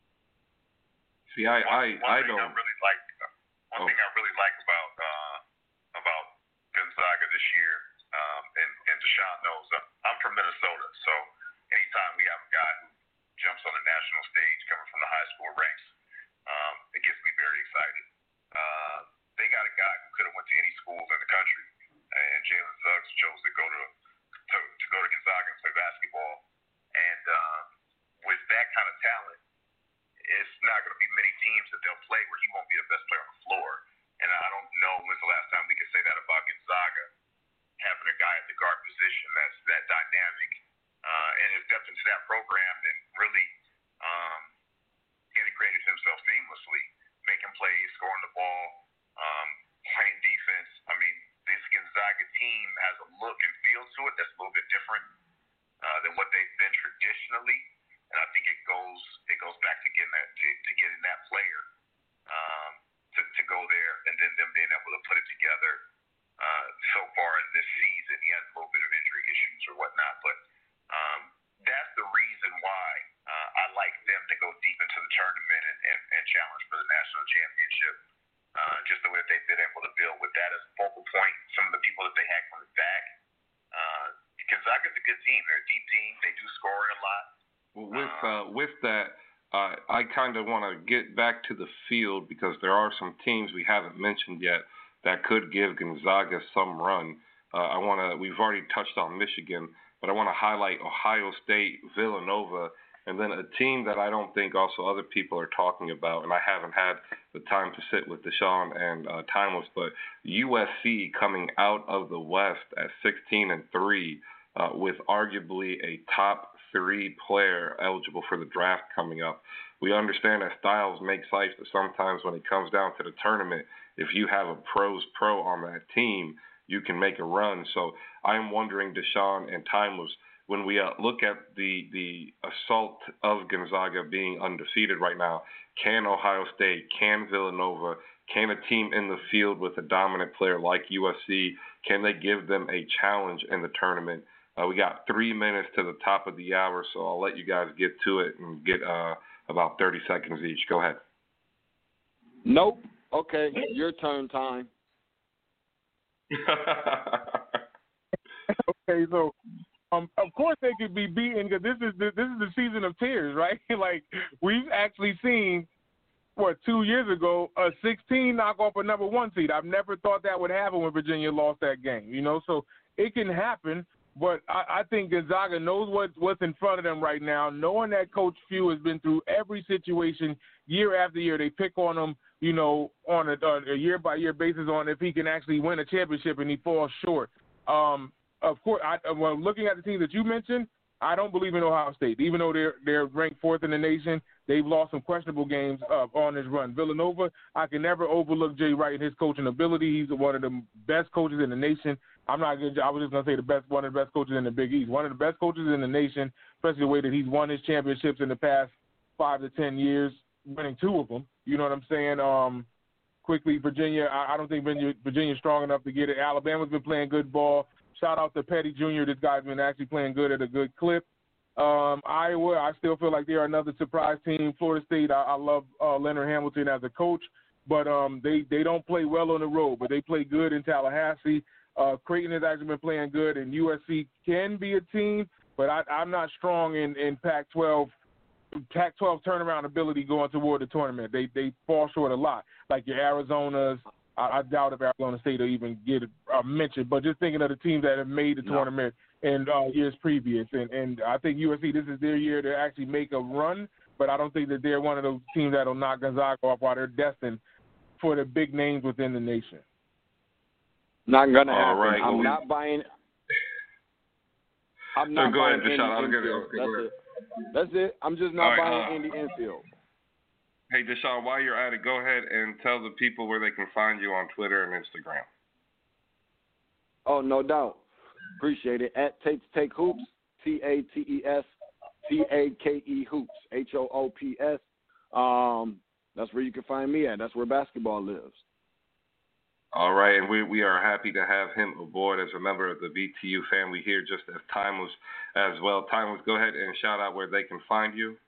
See, I I,
one, one
I
thing
don't.
I really like one
oh.
thing I really like about uh, about Gonzaga this year, um, and and Deshaun knows uh, I'm from Minnesota, so anytime we have a guy who jumps on the national stage coming from the high school ranks, um, it gets me very excited. Uh, they got a guy who could have went to any schools in the country, and Jalen Suggs chose to go to to, to go to Gonzaga and play basketball. And uh, with that kind of talent, it's not going to be many teams that they'll play where he won't be the best player on the floor. And I don't know when's the last time we could say that about Gonzaga, having a guy at the guard position that's that dynamic uh, and has stepped into that program and really um, integrated himself seamlessly, making plays, scoring the ball, um, playing defense. I mean, this Gonzaga team has a look and feel to it that's a little bit different uh, than what they've been traditionally. And I think it goes it goes back to getting that to, to getting that player um, to, to go there, and then them being able to put it together. Uh, so far in this season, he has a little bit of injury issues or whatnot, but um, that's the reason why uh, I like them to go deep into the tournament and, and, and challenge for the national championship. Uh, just the way that they've been able to build with that as a focal point. Some of the people that they had coming back. Uh, Gonzaga's a good team. They're a deep team. They do score a lot.
Well, with uh, with that, uh, I kind of want to get back to the field because there are some teams we haven't mentioned yet that could give Gonzaga some run. Uh, I want to. We've already touched on Michigan, but I want to highlight Ohio State, Villanova, and then a team that I don't think also other people are talking about, and I haven't had the time to sit with Deshaun and uh, Timeless, but U S C coming out of the West at sixteen and three uh, with arguably a top three player eligible for the draft coming up. We understand that styles make sites, but sometimes when it comes down to the tournament, if you have a pros pro on that team, you can make a run. So I'm wondering, Deshaun and Timeless, when we uh, look at the the assault of Gonzaga being undefeated right now, can Ohio State, can Villanova, can a team in the field with a dominant player like U S C, can they give them a challenge in the tournament? Uh, we got three minutes to the top of the hour, so I'll let you guys get to it and get uh, about thirty seconds each. Go ahead.
Nope. Okay, your turn time.
Okay, so um, of course they could be beaten because this is the, this is the season of tears, right? Like we've actually seen what two years ago a sixteen knock off a number one seed. I've never thought that would happen when Virginia lost that game, you know. So it can happen. But I, I think Gonzaga knows what, what's in front of them right now, knowing that Coach Few has been through every situation year after year. They pick on him, you know, on a, a year-by-year basis on if he can actually win a championship, and he falls short. Um, of course, I, well, looking at the team that you mentioned, I don't believe in Ohio State. Even though they're they're ranked fourth in the nation, they've lost some questionable games uh, on this run. Villanova, I can never overlook Jay Wright and his coaching ability. He's one of the best coaches in the nation. I'm not good. I was just gonna say the best, one of the best coaches in the Big East, one of the best coaches in the nation, especially the way that he's won his championships in the past five to ten years, winning two of them. You know what I'm saying? Um, quickly, Virginia. I, I don't think Virginia, Virginia's strong enough to get it. Alabama's been playing good ball. Shout out to Petty Junior This guy's been actually playing good at a good clip. Um, Iowa, I still feel like they're another surprise team. Florida State, I, I love uh, Leonard Hamilton as a coach, but um, they they don't play well on the road, but they play good in Tallahassee. Uh, Creighton has actually been playing good, and U S C can be a team, but I, I'm not strong in, in Pac twelve Pac twelve turnaround ability going toward the tournament. They they fall short a lot, like your Arizonas. I, I doubt if Arizona State will even get a mention, but just thinking of the teams that have made the no. tournament in uh, years previous, and, and I think U S C, this is their year to actually make a run, but I don't think that they're one of those teams that will knock Gonzaga off while they're destined for the big names within the nation.
Not gonna
All
happen.
right.
I'm
well,
not buying. I'm not
go
buying
ahead,
Andy
Deshaun.
Enfield.
Okay,
That's
go
it. That's it. I'm just not
All right,
buying
uh,
Andy Enfield.
Hey, Deshaun, while you're at it, go ahead and tell the people where they can find you on Twitter and Instagram.
Oh, no doubt. Appreciate it. At Takes Take Hoops, T A T E S T A K E Hoops, H O O P S. Um, that's where you can find me at. That's where basketball lives.
All right, and we we are happy to have him aboard as a member of the V T U family here, just as Timeless as well. Timeless, go ahead and shout out where they can find you.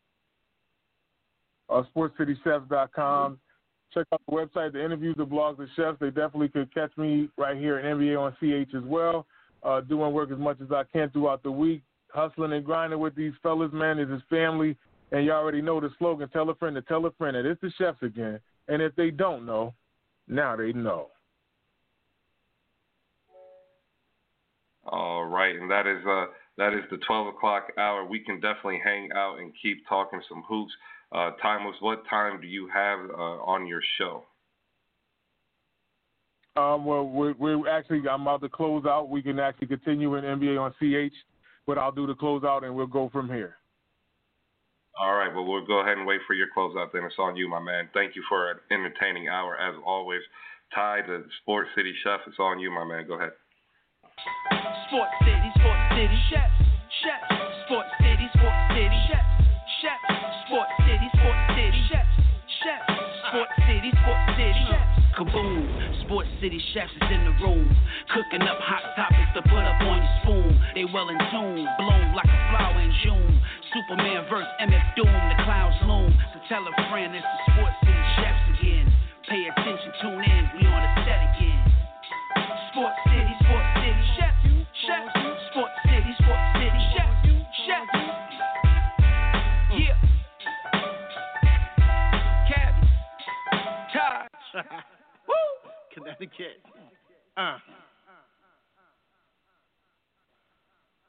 Uh, sports city chefs dot com. Check out the website, the interviews, the blogs, the chefs. They definitely could catch me right here at N B A on C H as well, uh, doing work as much as I can throughout the week, hustling and grinding with these fellas, man. It's his family, and you already know the slogan, tell a friend to tell a friend that it's the chefs again. And if they don't know, now they know.
All right, and that is uh that is the twelve o'clock hour. We can definitely hang out and keep talking some hoops. Uh, Timeless, what time do you have uh, on your show?
Um, well, we're, we're actually, I'm about to close out. We can actually continue in N B A on C H, but I'll do the closeout and we'll go from here.
All right, well, we'll go ahead and wait for your closeout then. It's on you, my man. Thank you for an entertaining hour, as always. Ty, the Sports City Chef, it's on you, my man. Go ahead.
Sports City, Sports City, Chef, Chef, Sports City, Sports City, Chef, Chef, Sports City, Sports City, Chef, Chef, Sports City, Sports City, Chef. Kaboom, Sports City Chefs is in the room, cooking up hot topics to put up on your spoon. They well in tune, bloom like a flower in June. Superman versus M F Doom, the clouds loom. So tell a friend it's the Sports City Chefs again. Pay attention, tune in, we on the set again. Sports City, Sports City, Chef, Chef, Sports City, Sports City, Chef, Chef. Yeah. Cabby, Taj. Woo! Connecticut. Uh.